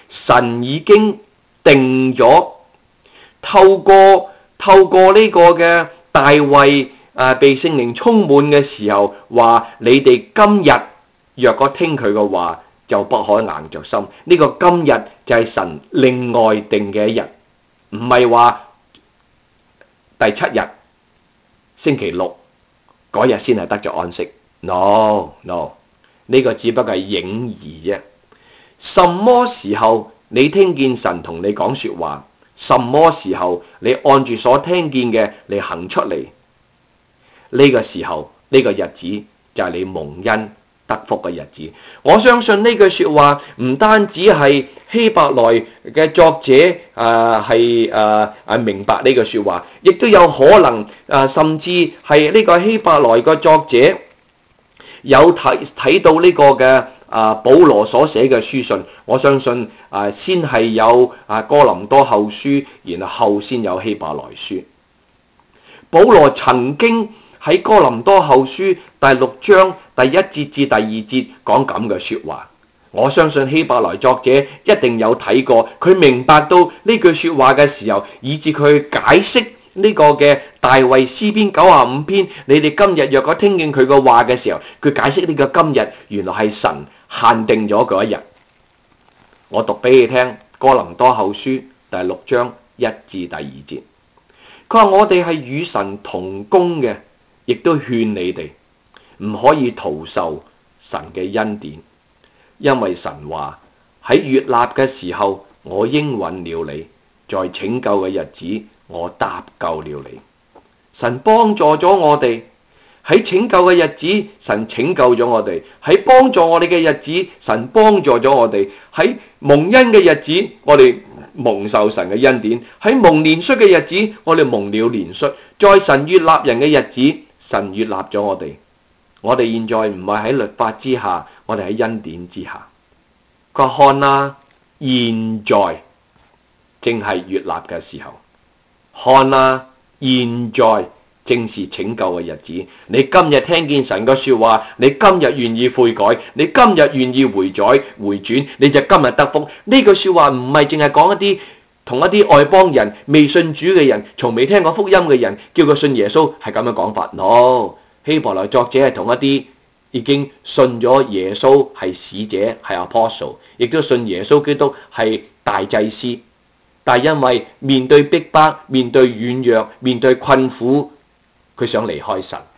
神已經定咗，透過呢個嘅大衛被聖靈充滿嘅時候，話你哋今日若果聽佢嘅話，就不可硬着心。呢個今日就係神另外定嘅一日，唔係話第7日星期六嗰日先係得咗安息。No，呢個只不過係影兒啫。什麼時候你聽見神同你講說話，什麼時候你按住所聽見嘅你行出嚟，呢個時候呢個日子就係你蒙恩得福嘅日子。我相信呢句說話唔單止係希伯來嘅作者係明白呢句說話，亦都有可能甚至係呢個希伯來嘅作者有睇到呢個嘅保羅所寫嘅書信。我相信先係有哥林多後書，然後先有希伯來書。保羅曾經喺哥林多後書第6章第1節至第2節講咁嘅說話。我相信希伯來作者一定有睇過，佢明白到呢句說話嘅時候，以至佢解釋呢個嘅大衛詩篇95篇，你哋今日若果聽見佢嘅話嘅時候，佢解釋呢個今日原來係神限定咗嗰一日。我讀俾你聽，哥林多後書第6章1至第2節，佢話我哋係與神同工嘅，亦都勸你哋唔可以徒受神嘅恩典，因為神話喺悅納嘅時候，我應允了你，在拯救嘅日子，我搭救了你。神幫助咗我哋喺拯救嘅日子，神拯救咗我哋；喺幫助我哋嘅日子，神幫助咗我哋；喺蒙恩嘅日子，我哋蒙受神嘅恩典；喺蒙憐恤嘅日子，我哋蒙了憐恤；在神悅納人嘅日子，神悅納咗我哋。我哋現在唔係喺律法之下，我哋喺恩典之下。佢話看啊，現在正係悅納嘅時候。看啊，現在正是拯救嘅日子。你今日聽見神嘅說話，你今日願意悔改，你今日願意回轉，你就今日得福。呢句說話唔係淨係講同一啲外邦人、未信主嘅人、從未聽過福音嘅人，叫佢信耶穌，係咁嘅講法。No，希伯來作者係同一啲已經信咗耶穌係使者，係 apostle， 亦都信耶穌基督係大祭司，但係因為面對逼迫、面對軟弱、面對困苦，佢想離開神。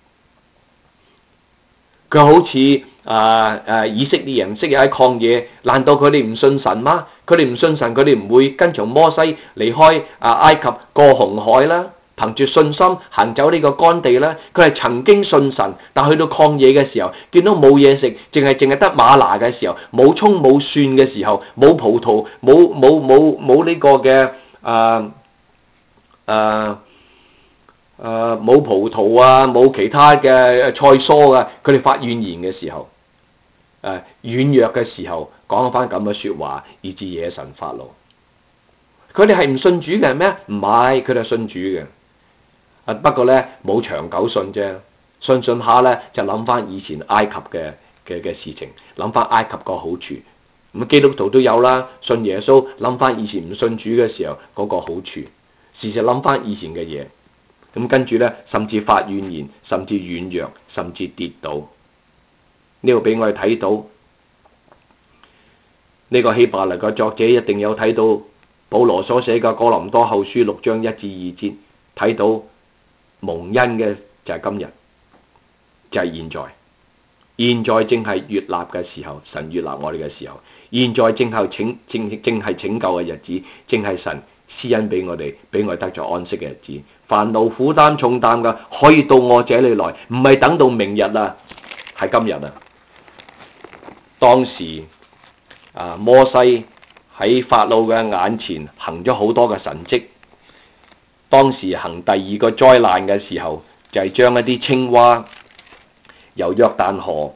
佢好似以色列人昔日喺曠野，難道佢哋唔信神嗎？佢哋唔信神，佢哋唔會跟從摩西離開埃及過紅海啦，憑住信心行走呢個乾地啦。佢係曾經信神，但去到曠野嘅時候，見到冇嘢食，淨係得嗎哪嘅時候，冇蔥冇蒜嘅時候，冇葡萄，冇呢個嘅冇葡萄啊，冇其他嘅菜蔬啊，佢哋發怨言嘅時候，軟弱嘅時候，講翻咁嘅說話，以致惹神發怒。佢哋係唔信主嘅咩？唔係，佢哋係信主嘅。不過咧冇長久信啫，信下咧就諗翻以前埃及嘅事情，諗翻埃及個好處。咁基督徒都有啦，信耶穌，諗翻以前唔信主嘅時候嗰個好處，時時諗翻以前嘅嘢。咁跟住咧，甚至發怨言，甚至軟弱，甚至跌倒。呢度俾我哋睇到，呢個希伯來嘅作者一定有睇到保羅所寫嘅哥林多後書6章1至2節，睇到蒙恩嘅就係今日，就係現在。現在正係悅納嘅時候，神悅納我哋嘅時候。現在正係拯救嘅日子，正係神施恩俾我哋得咗安息嘅日子。煩惱負擔重擔嘅，可以到我這裏來，唔係等到明日啊，係今日啊。當時摩西喺法老嘅眼前行咗好多嘅神蹟。當時行第2個災難嘅時候，就係將一啲青蛙由約旦河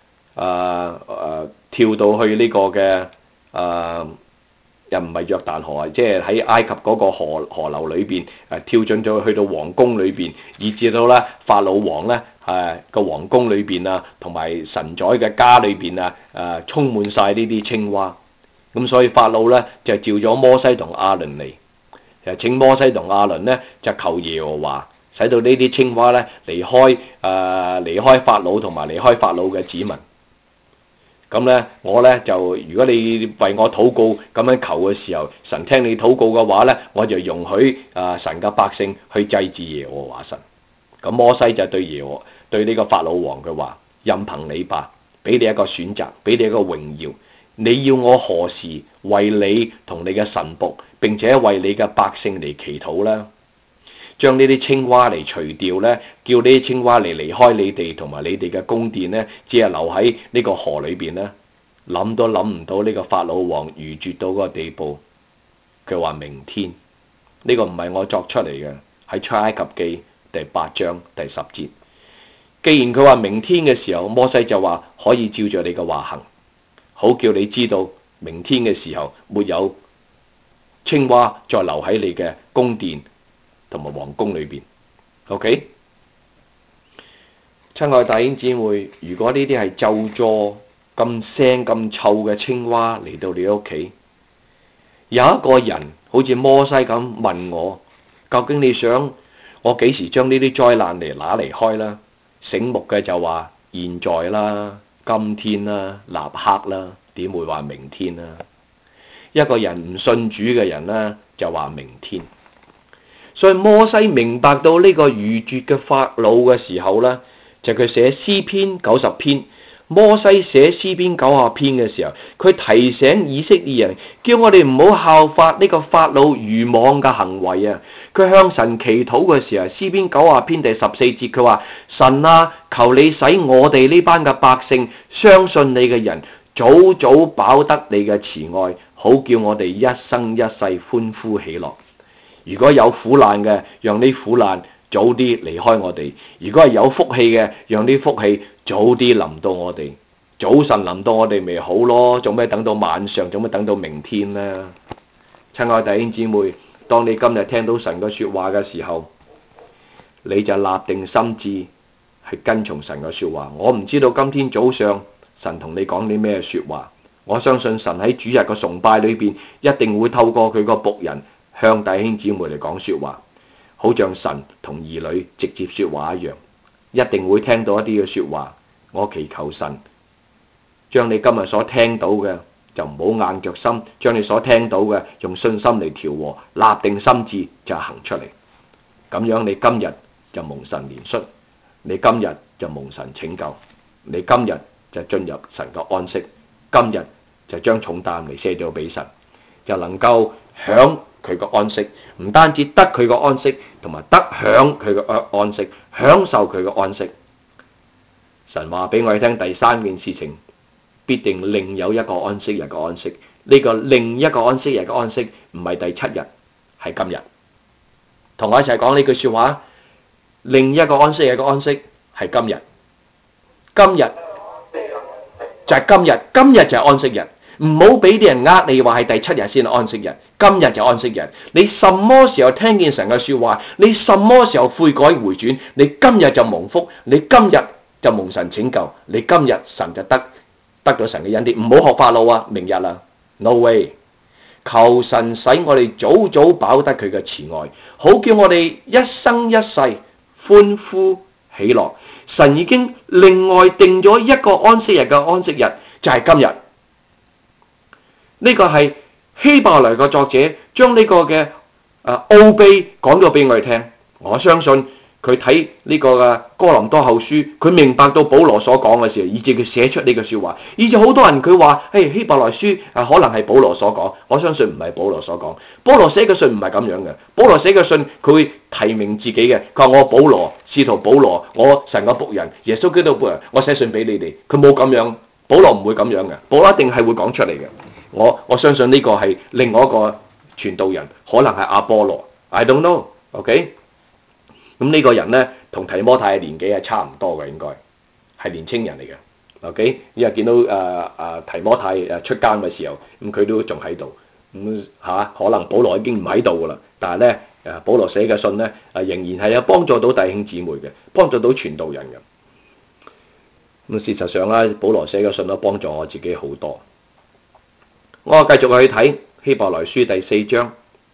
跳到去呢個嘅又唔係約旦河啊，即係喺埃及嗰個河流裏邊跳進咗去到皇宮裏邊，以至到咧法老王咧個皇宮裏邊啊，同埋神宰嘅家裏邊啊充滿晒呢啲青蛙。 咁所以法老咧就召咗摩西同亞倫嚟，就請摩西同亞倫咧就求耶和華，使到呢啲青蛙咧離開法老同埋離開法老嘅子民。咁咧，我咧就如果你為我禱告咁樣求嘅時候，神聽你禱告嘅話咧，我就容許神嘅百姓去祭祀耶和華神。咁摩西就對呢個法老王佢話：任憑你吧，俾你一個選擇，俾你一個榮耀。你要我何時為你同你嘅臣僕，並且為你嘅百姓嚟祈禱呢？將呢啲青蛙嚟除掉呢，叫呢啲青蛙嚟離開你哋同埋你哋嘅宮殿呢，只係留喺呢個河裏邊呢。諗都諗唔到呢個法老王愚拙到嗰個地步。佢話明天，呢個唔係我作出嚟嘅，喺出埃及記第8章第10節。既然佢話明天嘅時候，摩西就話可以照着你嘅話行。好叫你知道，明天嘅時候沒有青蛙再留喺你嘅宮殿同埋皇宮裏邊。OK， 親愛弟兄姊妹，如果呢啲係咒詛咁腥咁臭嘅青蛙嚟到你屋企，有一個人好似摩西咁問我，究竟你想我幾時將呢啲災難嚟拿離開啦？醒目嘅就話現在啦。今天啦，立刻啦，點會話明天啦？一個人唔信主嘅人呢，就話明天。所以摩西明白到呢個愚拙嘅法老嘅時候呢，就佢寫詩篇90篇。摩西寫詩篇90篇嘅時候，佢提醒以色列人，叫我哋唔好效法呢個法老愚妄嘅行為啊！佢向神祈禱嘅時候，詩篇90篇第14節，佢話：神啊，求你使我哋呢班嘅百姓相信你嘅人，早早飽得你嘅慈愛，好叫我哋一生一世歡呼喜樂。如果有苦難嘅，讓啲苦難早啲離開我哋；如果係有福氣嘅，讓啲福氣早啲臨到我哋。早晨臨到我哋咪好咯，做咩等到晚上？做咩等到明天呢？親愛弟兄姊妹，當你今日聽到神嘅說話嘅時候，你就立定心志去跟從神嘅說話。我唔知道今天早上神同你講啲咩說話，我相信神喺主日嘅崇拜裏邊一定會透過佢個僕人向弟兄姊妹嚟講說話，好像神同兒女直接說話一樣，一定會聽到一啲嘅說話。我祈求神將你今日所聽到嘅就唔好硬着心，將你所聽到嘅用信心嚟調和，立定心志就行出嚟。咁樣你今日就蒙神憐恤，你今日就蒙神拯救，你今日就進入神嘅安息，今日就將重擔嚟卸咗俾神，就能夠享佢個安息，唔單止得佢個安息，同埋得享佢個安息，享受佢個安息。神話俾我哋聽，第三件事情必定另有一個安息日嘅安息。呢個另一個安息日嘅安息唔係第7日，係今日。同我一齊講呢句說話，另一個安息日嘅安息係今日。今日就係今日，今日就係安息日。唔好俾啲人呃你話係第7日先係安息日，今日就安息日。你什麼時候聽見神嘅說話，你什麼時候悔改回轉，你今日就蒙福，你今日就蒙神拯救，你今日神就得咗神嘅恩典。唔好學法老啊，明日啦 ，no way。求神使我哋早早飽得佢嘅慈愛，好叫我哋一生一世歡呼喜樂。神已經另外定咗一個安息日嘅安息日，就係今日。呢個係希伯來嘅作者將呢個嘅奧秘講咗俾我哋聽。我相信佢睇呢個嘅哥林多後書，佢明白到保羅所講嘅時候，以至佢寫出呢個說話。以至好多人佢話：誒，希伯來書可能係保羅所講。我相信唔係保羅所講。保羅寫嘅信唔係咁樣嘅。保羅寫嘅信佢會提名自己嘅。佢話：我保羅，使徒保羅，我神嘅僕人，耶穌基督僕人，我寫信俾你哋。佢冇咁樣，保羅唔會咁樣嘅。保羅一定係會講出嚟嘅。我相信呢個係另外一個傳道人，可能係阿波羅 ，I don't know，OK？咁呢個人呢，同提摩太嘅年紀係差唔多嘅，應該係年青人嚟嘅，OK？因為見到提摩太出監嘅時候，咁佢都仲喺度，可能保羅已經唔喺度噶啦，但係呢，保羅寫嘅信呢，仍然係有幫助到弟兄姊妹嘅，幫助到傳道人嘅。咁事實上啦，保羅寫嘅信都幫助我自己好多。 我繼續去睇希伯來書第4章，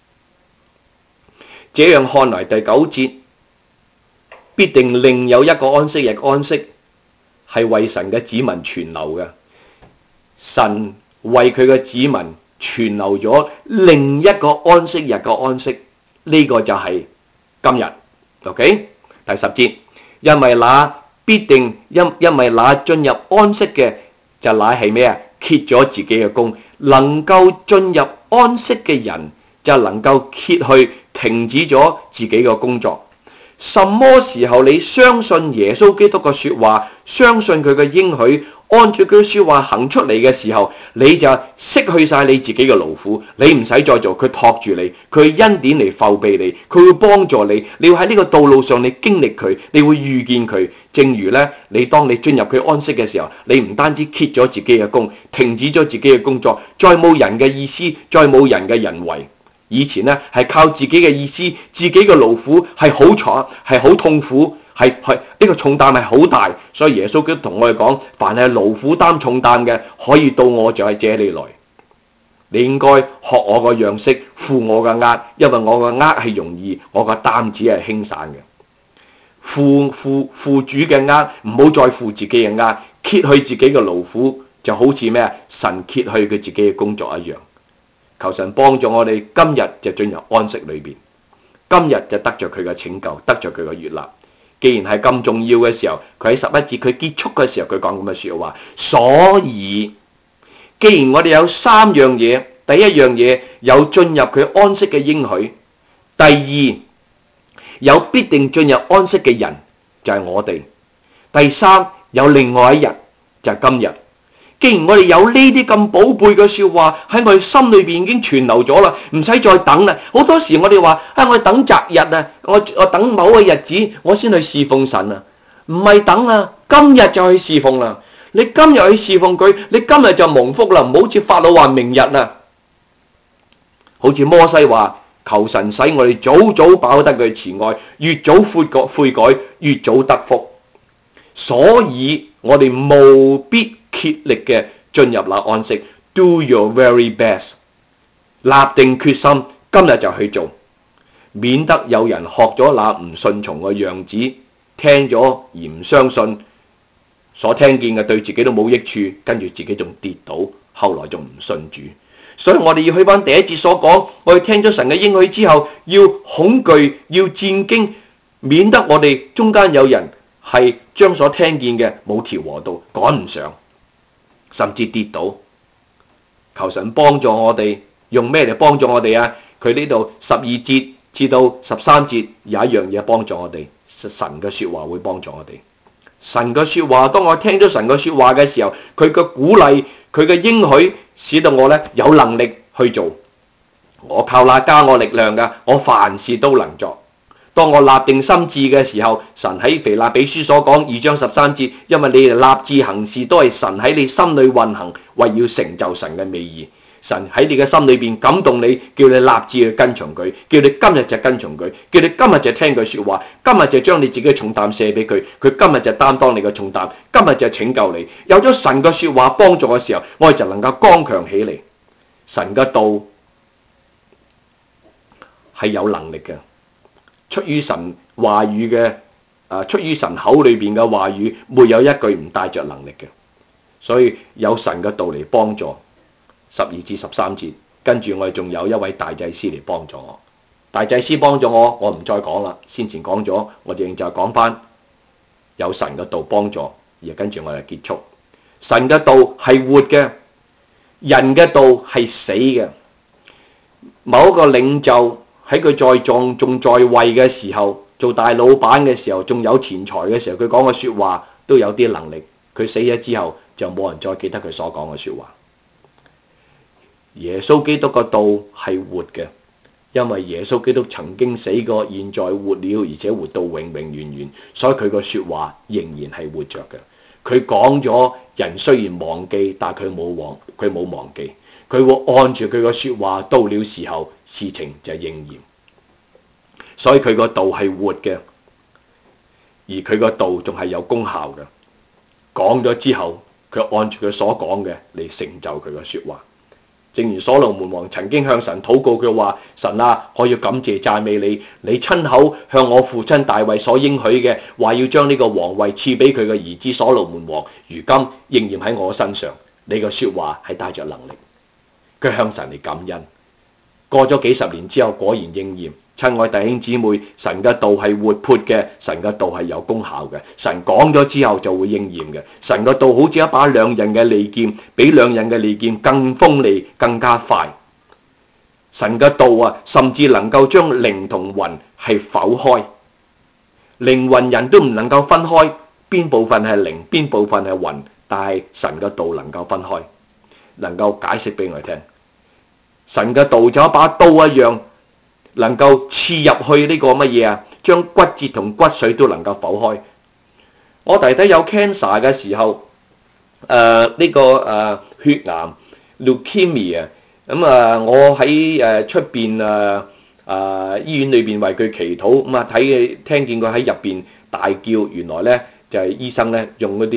這樣看來第9節必定另有一個安息日安息，係為神嘅子民存留嘅。神為佢嘅子民存留咗另一個安息日嘅安息，呢個就係今日。OK， 第10節，因為那必定因為那進入安息嘅就乃係咩啊？歇咗自己嘅工，能夠進入安息嘅人就能夠歇去停止咗自己嘅工作。什麼時候你相信耶穌基督嘅說話，相信佢嘅應許，按住佢嘅說話行出嚟嘅時候，你就失去晒你自己嘅勞苦，你唔使再做，佢托住你，佢恩典嚟覆庇你，佢會幫助你。你要喺呢個道路上，你經歷佢，你會遇見佢。正如呢，你當你進入佢安息嘅時候，你唔單止歇咗自己嘅工，停止咗自己嘅工作，再冇人嘅意思，再冇人嘅人為。以前呢，係靠自己嘅意思，自己嘅勞苦係好慘，係好痛苦，係呢個重擔係好大。所以耶穌基督同我哋講，凡係勞苦擔重擔嘅，可以到我就係這裏來。你應該學我個樣式，負我嘅軛，因為我嘅軛係容易，我個擔子係輕省嘅。負主嘅軛，唔好再負自己嘅軛，揭去自己嘅勞苦，就好似咩啊？神揭去佢自己嘅工作一樣。求神幫助我哋，今日就進入安息裏邊，今日就得着佢嘅拯救，得着佢嘅悅納。既然係咁重要嘅時候，佢喺11節佢結束嘅時候，佢講咁嘅說話。所以，既然我哋有3樣嘢，第一樣嘢有進入佢安息嘅應許，第二有必定進入安息嘅人就係我哋，第三有另外一日就係今日。既然我哋有呢啲咁寶貝嘅說話喺我哋心裏邊已經存留咗啦，唔使再等啦。好多時我哋話我等擇日啊，我等某個日子我先去侍奉神啊，唔係等啊，今日就去侍奉啦。你今日去侍奉佢，你今日就蒙福啦，唔好似法老話明日啊。好似摩西話求神使我哋早早飽得佢慈愛，越早悔改越早得福。所以我哋務必竭力嘅進入那安息 ，do your very best， 立定決心，今日就去做，免得有人學咗那唔順從嘅樣子，聽咗而唔相信，所聽見嘅對自己都冇益處，跟住自己仲跌倒，後來仲唔信主。所以我哋要去翻第一節所講，我哋聽咗神嘅應許之後，要恐懼，要戰驚，免得我哋中間有人係將所聽見嘅冇調和到，趕唔上，甚至跌倒。求神幫助我哋，用咩嚟幫助我哋啊？佢呢度12節至到13節有一樣嘢幫助我哋，神嘅說話會幫助我哋。神嘅說話，當我聽咗神嘅說話嘅時候，佢嘅鼓勵，佢嘅應許，使到我呢有能力去做。我靠那加我力量嘅，我凡事都能做。當我立定心志嘅時候，神喺腓立比書所講2章13節，因為你哋立志行事都係神喺你心裏運行，為要成就神嘅美意。神喺你嘅心裏邊感動你，叫你立志去跟從佢，叫你今日就跟從佢，叫你今日就聽佢說話，今日就將你自己嘅重擔卸俾佢，佢今日就擔當你嘅重擔，今日就拯救你。有咗神嘅說話幫助嘅時候，我哋就能夠剛強起嚟。神嘅道係有能力嘅，出於神話語嘅，出於神口裏邊嘅話語，沒有一句唔帶着能力嘅。所以有神嘅道嚟幫助。12至13節，跟住我哋仲有一位大祭司嚟幫助我。大祭司幫助我，我唔再講啦。先前講咗，我哋就講翻有神嘅道幫助，而跟住我哋結束。神嘅道係活嘅，人嘅道係死嘅。某一個領袖喺佢仲在位嘅時候，做大老闆嘅時候，仲有錢財嘅時候，佢講嘅說話都有啲能力。佢死咗之後，就冇人再記得佢所講嘅說話。耶穌基督個道係活嘅，因為耶穌基督曾經死過，現在活了，而且活到永永遠遠，所以佢個說話仍然係活着嘅。佢講咗，人雖然忘記，但佢冇忘記，佢會按住佢個說話，到了時候事情就應驗。所以佢個道係活嘅，而佢個道仲係有功效嘅。講咗之後，佢按住佢所講嘅嚟成就佢個說話。 正如所羅門王曾經向神禱告，佢話：神啊，我要感謝讚美你，你親口向我父親大衛所應許嘅話，要將呢個皇位賜俾佢嘅兒子所羅門王，如今應驗喺我身上。你個説話係帶着能力，佢向神嚟感恩。過咗幾十年之後，果然應驗。親愛弟兄姊妹，神嘅道係活潑嘅，神嘅道係有功效嘅。神講咗之後就會應驗嘅。神嘅道好似一把兩刃嘅利劍，比兩刃嘅利劍更鋒利、更加快。神嘅道啊，甚至能夠將靈同魂係剖開，靈魂人都唔能夠分開，邊部分係靈，邊部分係魂，但係神嘅道能夠分開，能夠解釋俾我哋聽。神嘅道就一把刀一樣，能夠刺入去呢個乜嘢啊？將骨節同骨髓都能夠剖開。我弟弟有 cancer 嘅時候，血癌 leukemia， 我喺出邊醫院裏邊為佢祈禱，咁聽見佢喺入邊大叫，原來咧就係醫生咧用一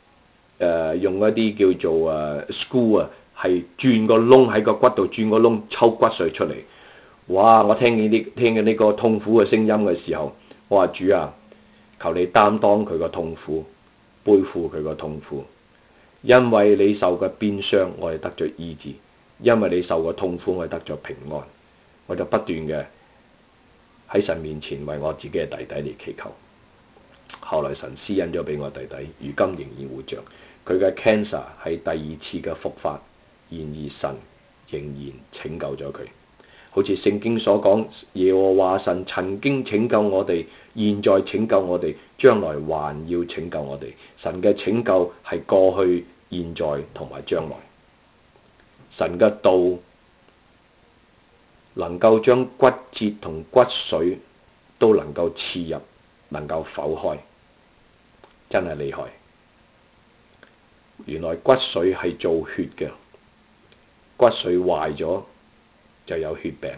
啲叫做screw係轉個窿喺個骨度，轉個窿抽骨髓出嚟。哇！我聽見呢個痛苦嘅聲音嘅時候，我話主啊，求你擔當佢個痛苦，背負佢個痛苦，因為你受嘅鞭傷，我哋得咗醫治；因為你受嘅痛苦，我哋得咗平安。我就不斷嘅喺神面前為我自己嘅弟弟嚟祈求。後來神施恩咗俾我弟弟，如今仍然活着。佢嘅 cancer 係第二次嘅復發。然而神仍然拯救咗佢，好似聖經所講，耶和華神曾經拯救我哋，現在拯救我哋，將來還要拯救我哋。神嘅拯救係過去、現在同埋將來。神嘅道能夠將骨節同骨髓都能夠刺入，能夠剖開，真係厲害。原來骨髓係造血嘅。骨髓壞咗就有血病。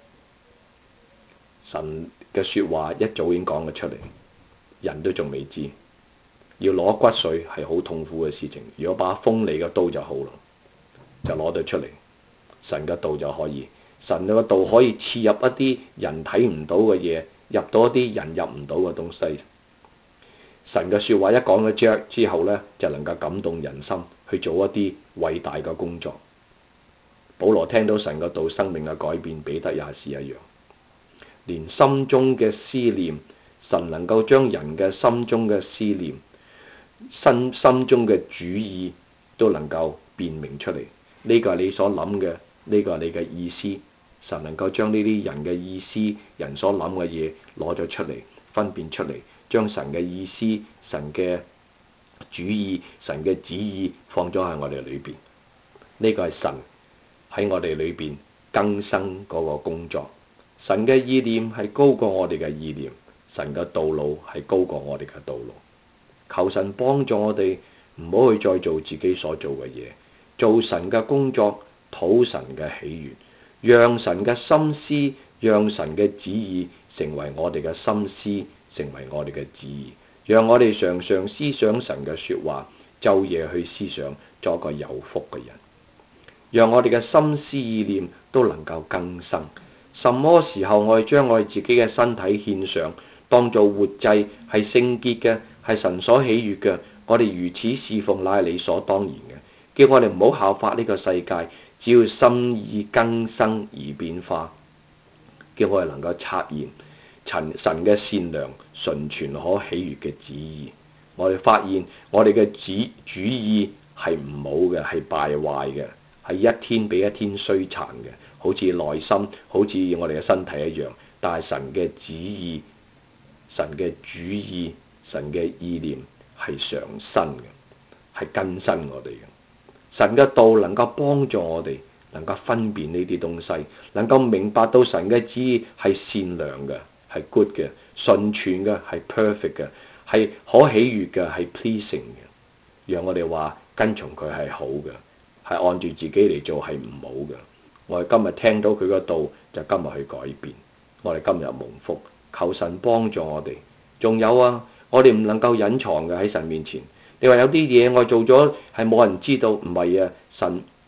神嘅說話一早已經講咗出嚟，人都仲未知。要攞骨髓係好痛苦嘅事情，如果把鋒利嘅刀就好啦，就攞得出嚟。神嘅道就可以，神嘅道可以刺入一啲人睇唔到嘅嘢，入到一啲人入唔到嘅東西。神嘅說話一講咗之後呢，就能夠感動人心，去做一啲偉大嘅工作。保羅聽到神嘅道，生命嘅改變，彼得也是一樣。連心中嘅思念，神能夠將人嘅心中嘅思念、心中嘅主意都能夠辨明出嚟。呢個係你所諗嘅，呢個係你嘅意思。神能夠將呢啲人嘅意思、人所諗嘅嘢攞咗出嚟，分辨出嚟，將神嘅意思、神嘅主意、神嘅旨意放咗喺我哋裏邊。呢個係神喺我哋裏邊更新嗰個工作。神嘅意念係高過我哋嘅意念，神嘅道路係高過我哋嘅道路。求神幫助我哋，唔好去再做自己所做嘅嘢，做神嘅工作，討神嘅喜悅，讓神嘅心思，讓神嘅旨意成為我哋嘅心思，成為我哋嘅旨意。讓我哋常常思想神嘅說話，晝夜去思想，做一個有福嘅人。讓我哋嘅心思意念都能夠更新。什麼時候我哋將我哋自己嘅身體獻上，當做活祭，係聖潔嘅，係神所喜悅嘅，我哋如此侍奉乃係理所當然嘅。叫我哋唔好效法呢個世界，只要心意更新而變化。叫我哋能夠察驗神嘅善良、純全、可喜悅嘅旨意。我哋發現我哋嘅主意係唔好嘅，係敗壞嘅，係一天比一天衰殘嘅，好似內心，好似我哋嘅身體一樣。但係神嘅旨意、神嘅主意、神嘅意念係常新嘅，係更新我哋嘅。神嘅道能夠幫助我哋，能夠分辨呢啲東西，能夠明白到神嘅旨意係善良嘅，係 good 嘅，純全嘅，係 perfect 嘅，係可喜悅嘅，係 pleasing 嘅。讓我哋話跟從佢係好嘅，係按住自己嚟做係唔好嘅。我哋今日聽到佢個道，就今日去改變。我哋今日蒙福，求神幫助我哋。仲有啊，我哋唔能夠隱藏嘅喺神面前。你話有啲嘢我做咗係冇人知道，唔係啊，神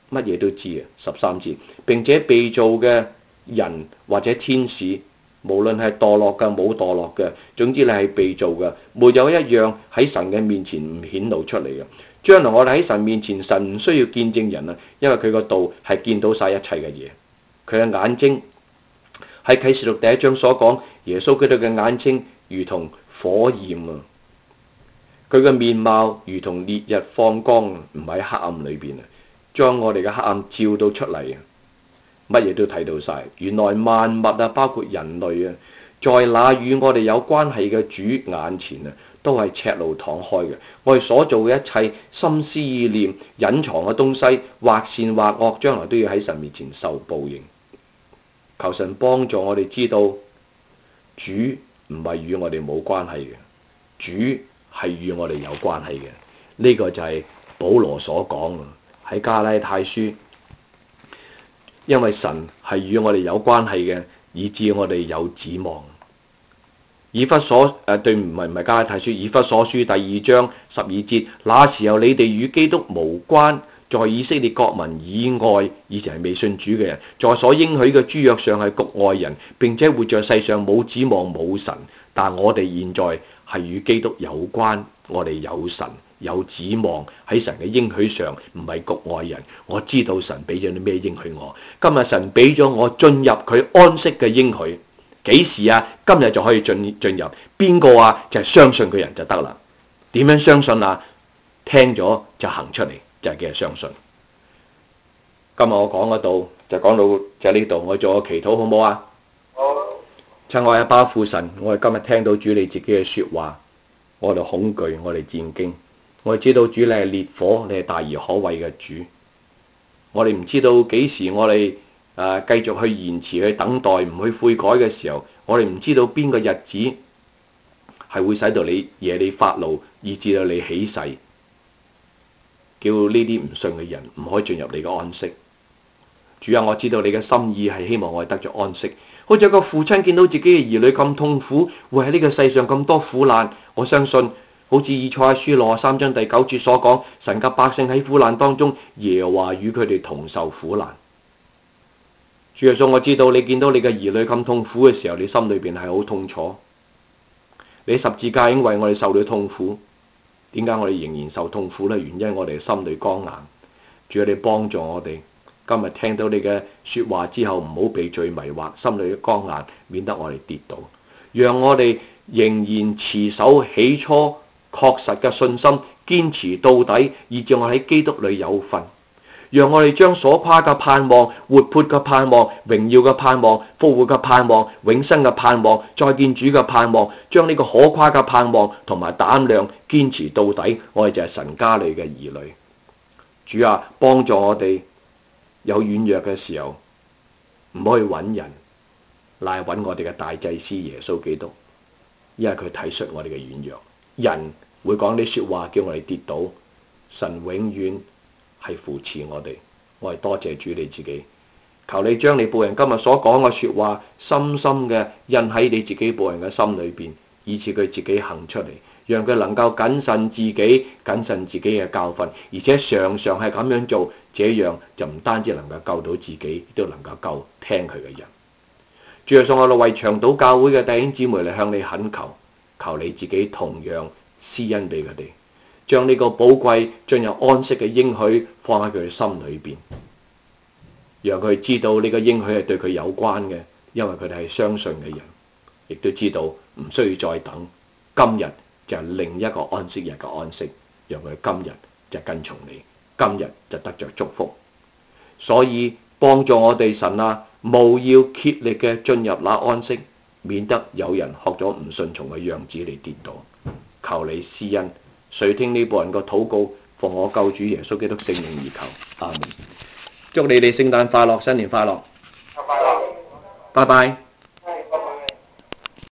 乜嘢都知啊。13節，並且被造嘅人或者天使，無論係墮落嘅冇墮落嘅，總之你係被造嘅，沒有一樣喺神嘅面前唔顯露出嚟嘅。將來我哋喺神面前，神唔需要見證人啊，因為佢個道係見到晒一切嘅嘢。佢嘅眼睛喺啟示錄第1章所講，耶穌基督嘅眼睛如同火焰啊，佢嘅面貌如同烈日放光，唔喺黑暗裏邊啊，將我哋嘅黑暗照到出嚟啊，乜嘢都睇到晒。原來萬物啊，包括人類啊，在那與我哋有關係嘅主眼前啊，都係赤露敞開嘅。我哋所做嘅一切心思意念、隱藏嘅東西，或善或惡，將來都要喺神面前受報應。求神幫助我哋知道，主唔係與我哋冇關係嘅，主係與我哋有關係嘅。呢個就係保羅所講喺加拉太書，因為神係與我哋有關係嘅，以致我哋有指望。以弗所唔係加拉太書，以弗所書第2章12節，那時候你哋與基督無關，在以色列國民以外，以前係未信主嘅人，在所應許嘅諸約上係局外人，並且活在世上冇指望冇神。但我哋現在係與基督有關，我哋有神有指望，喺神嘅應許上，唔係局外人。我知道神俾咗啲咩應許我，今日神俾咗我進入佢安息嘅應許。幾時啊？今日就可以進入。邊個啊？就係相信嘅人就得啦。點樣相信啊？聽咗就行出嚟，就係叫人相信。今日我講嗰度就講到就呢度，我做個祈禱好唔好啊？好。親愛阿爸父神，我哋今日聽到主你自己嘅說話，我哋恐懼，我哋戰驚。我哋知道主你係烈火，你係大而可畏嘅主。我哋唔知道幾時我哋繼續去延遲去等待，唔去悔改嘅時候，我哋唔知道邊個日子係會使到你惹你發怒，以致到你起誓，叫呢啲唔信嘅人唔可以進入你嘅安息。主啊，我知道你嘅心意係希望我哋得着安息，好似一個父親見到自己嘅兒女咁痛苦，會喺呢個世上咁多苦難，我相信好似以賽亞書63章第9節所講，神嘅百姓喺苦難當中，耶和華與佢哋同受苦難。主耶穌，我知道你見到你嘅兒女咁痛苦嘅時候，你心裏邊係好痛楚。你十字架已經為我哋受到痛苦，點解我哋仍然受痛苦呢？原因我哋心裏剛硬。主啊，你幫助我哋，今日聽到你嘅說話之後，唔好被罪迷惑，心裏嘅剛硬，免得我哋跌倒。讓我哋仍然持守起初確實嘅信心，堅持到底，以致我喺基督裏有份。讓我哋將所誇嘅盼望、活潑嘅盼望、榮耀嘅盼望、復活嘅盼望、永生嘅盼望、再見主嘅盼望，將呢個可誇嘅盼望同埋膽量堅持到底。我哋就係神家裏嘅兒女。主啊，幫助我哋有軟弱嘅時候，唔可以揾人，乃係揾我哋嘅大祭司耶穌基督，因為佢體恤我哋嘅軟弱。人會講啲說話叫我哋跌倒，神永遠係扶持我哋。我係多謝主你自己，求你將你僕人今日所講嘅說話深深嘅印喺你自己僕人嘅心裏邊，以致佢自己行出嚟，讓佢能夠謹慎自己嘅教訓，而且常常係咁樣做，這樣就唔單止能夠救到自己，亦都能夠救聽佢嘅人。主耶穌，我哋為長島教會嘅弟兄姊妹嚟向你懇求，求你自己同樣施恩俾佢哋，將呢個寶貴進入安息嘅應許放喺佢哋心裏邊，讓佢知道呢個應許係對佢有關嘅，因為佢哋係相信嘅人，亦都知道唔需要再等，今日就係另一個安息日嘅安息，讓佢今日就跟從你，今日就得着祝福。所以幫助我哋神啊，務要竭力嘅進入那安息，免得有人學咗唔順從嘅樣子嚟跌倒。求你施恩，垂聽呢部人個禱告，奉我救主耶穌基督聖名而求，阿門。祝你哋聖誕快樂，新年快樂，拜拜。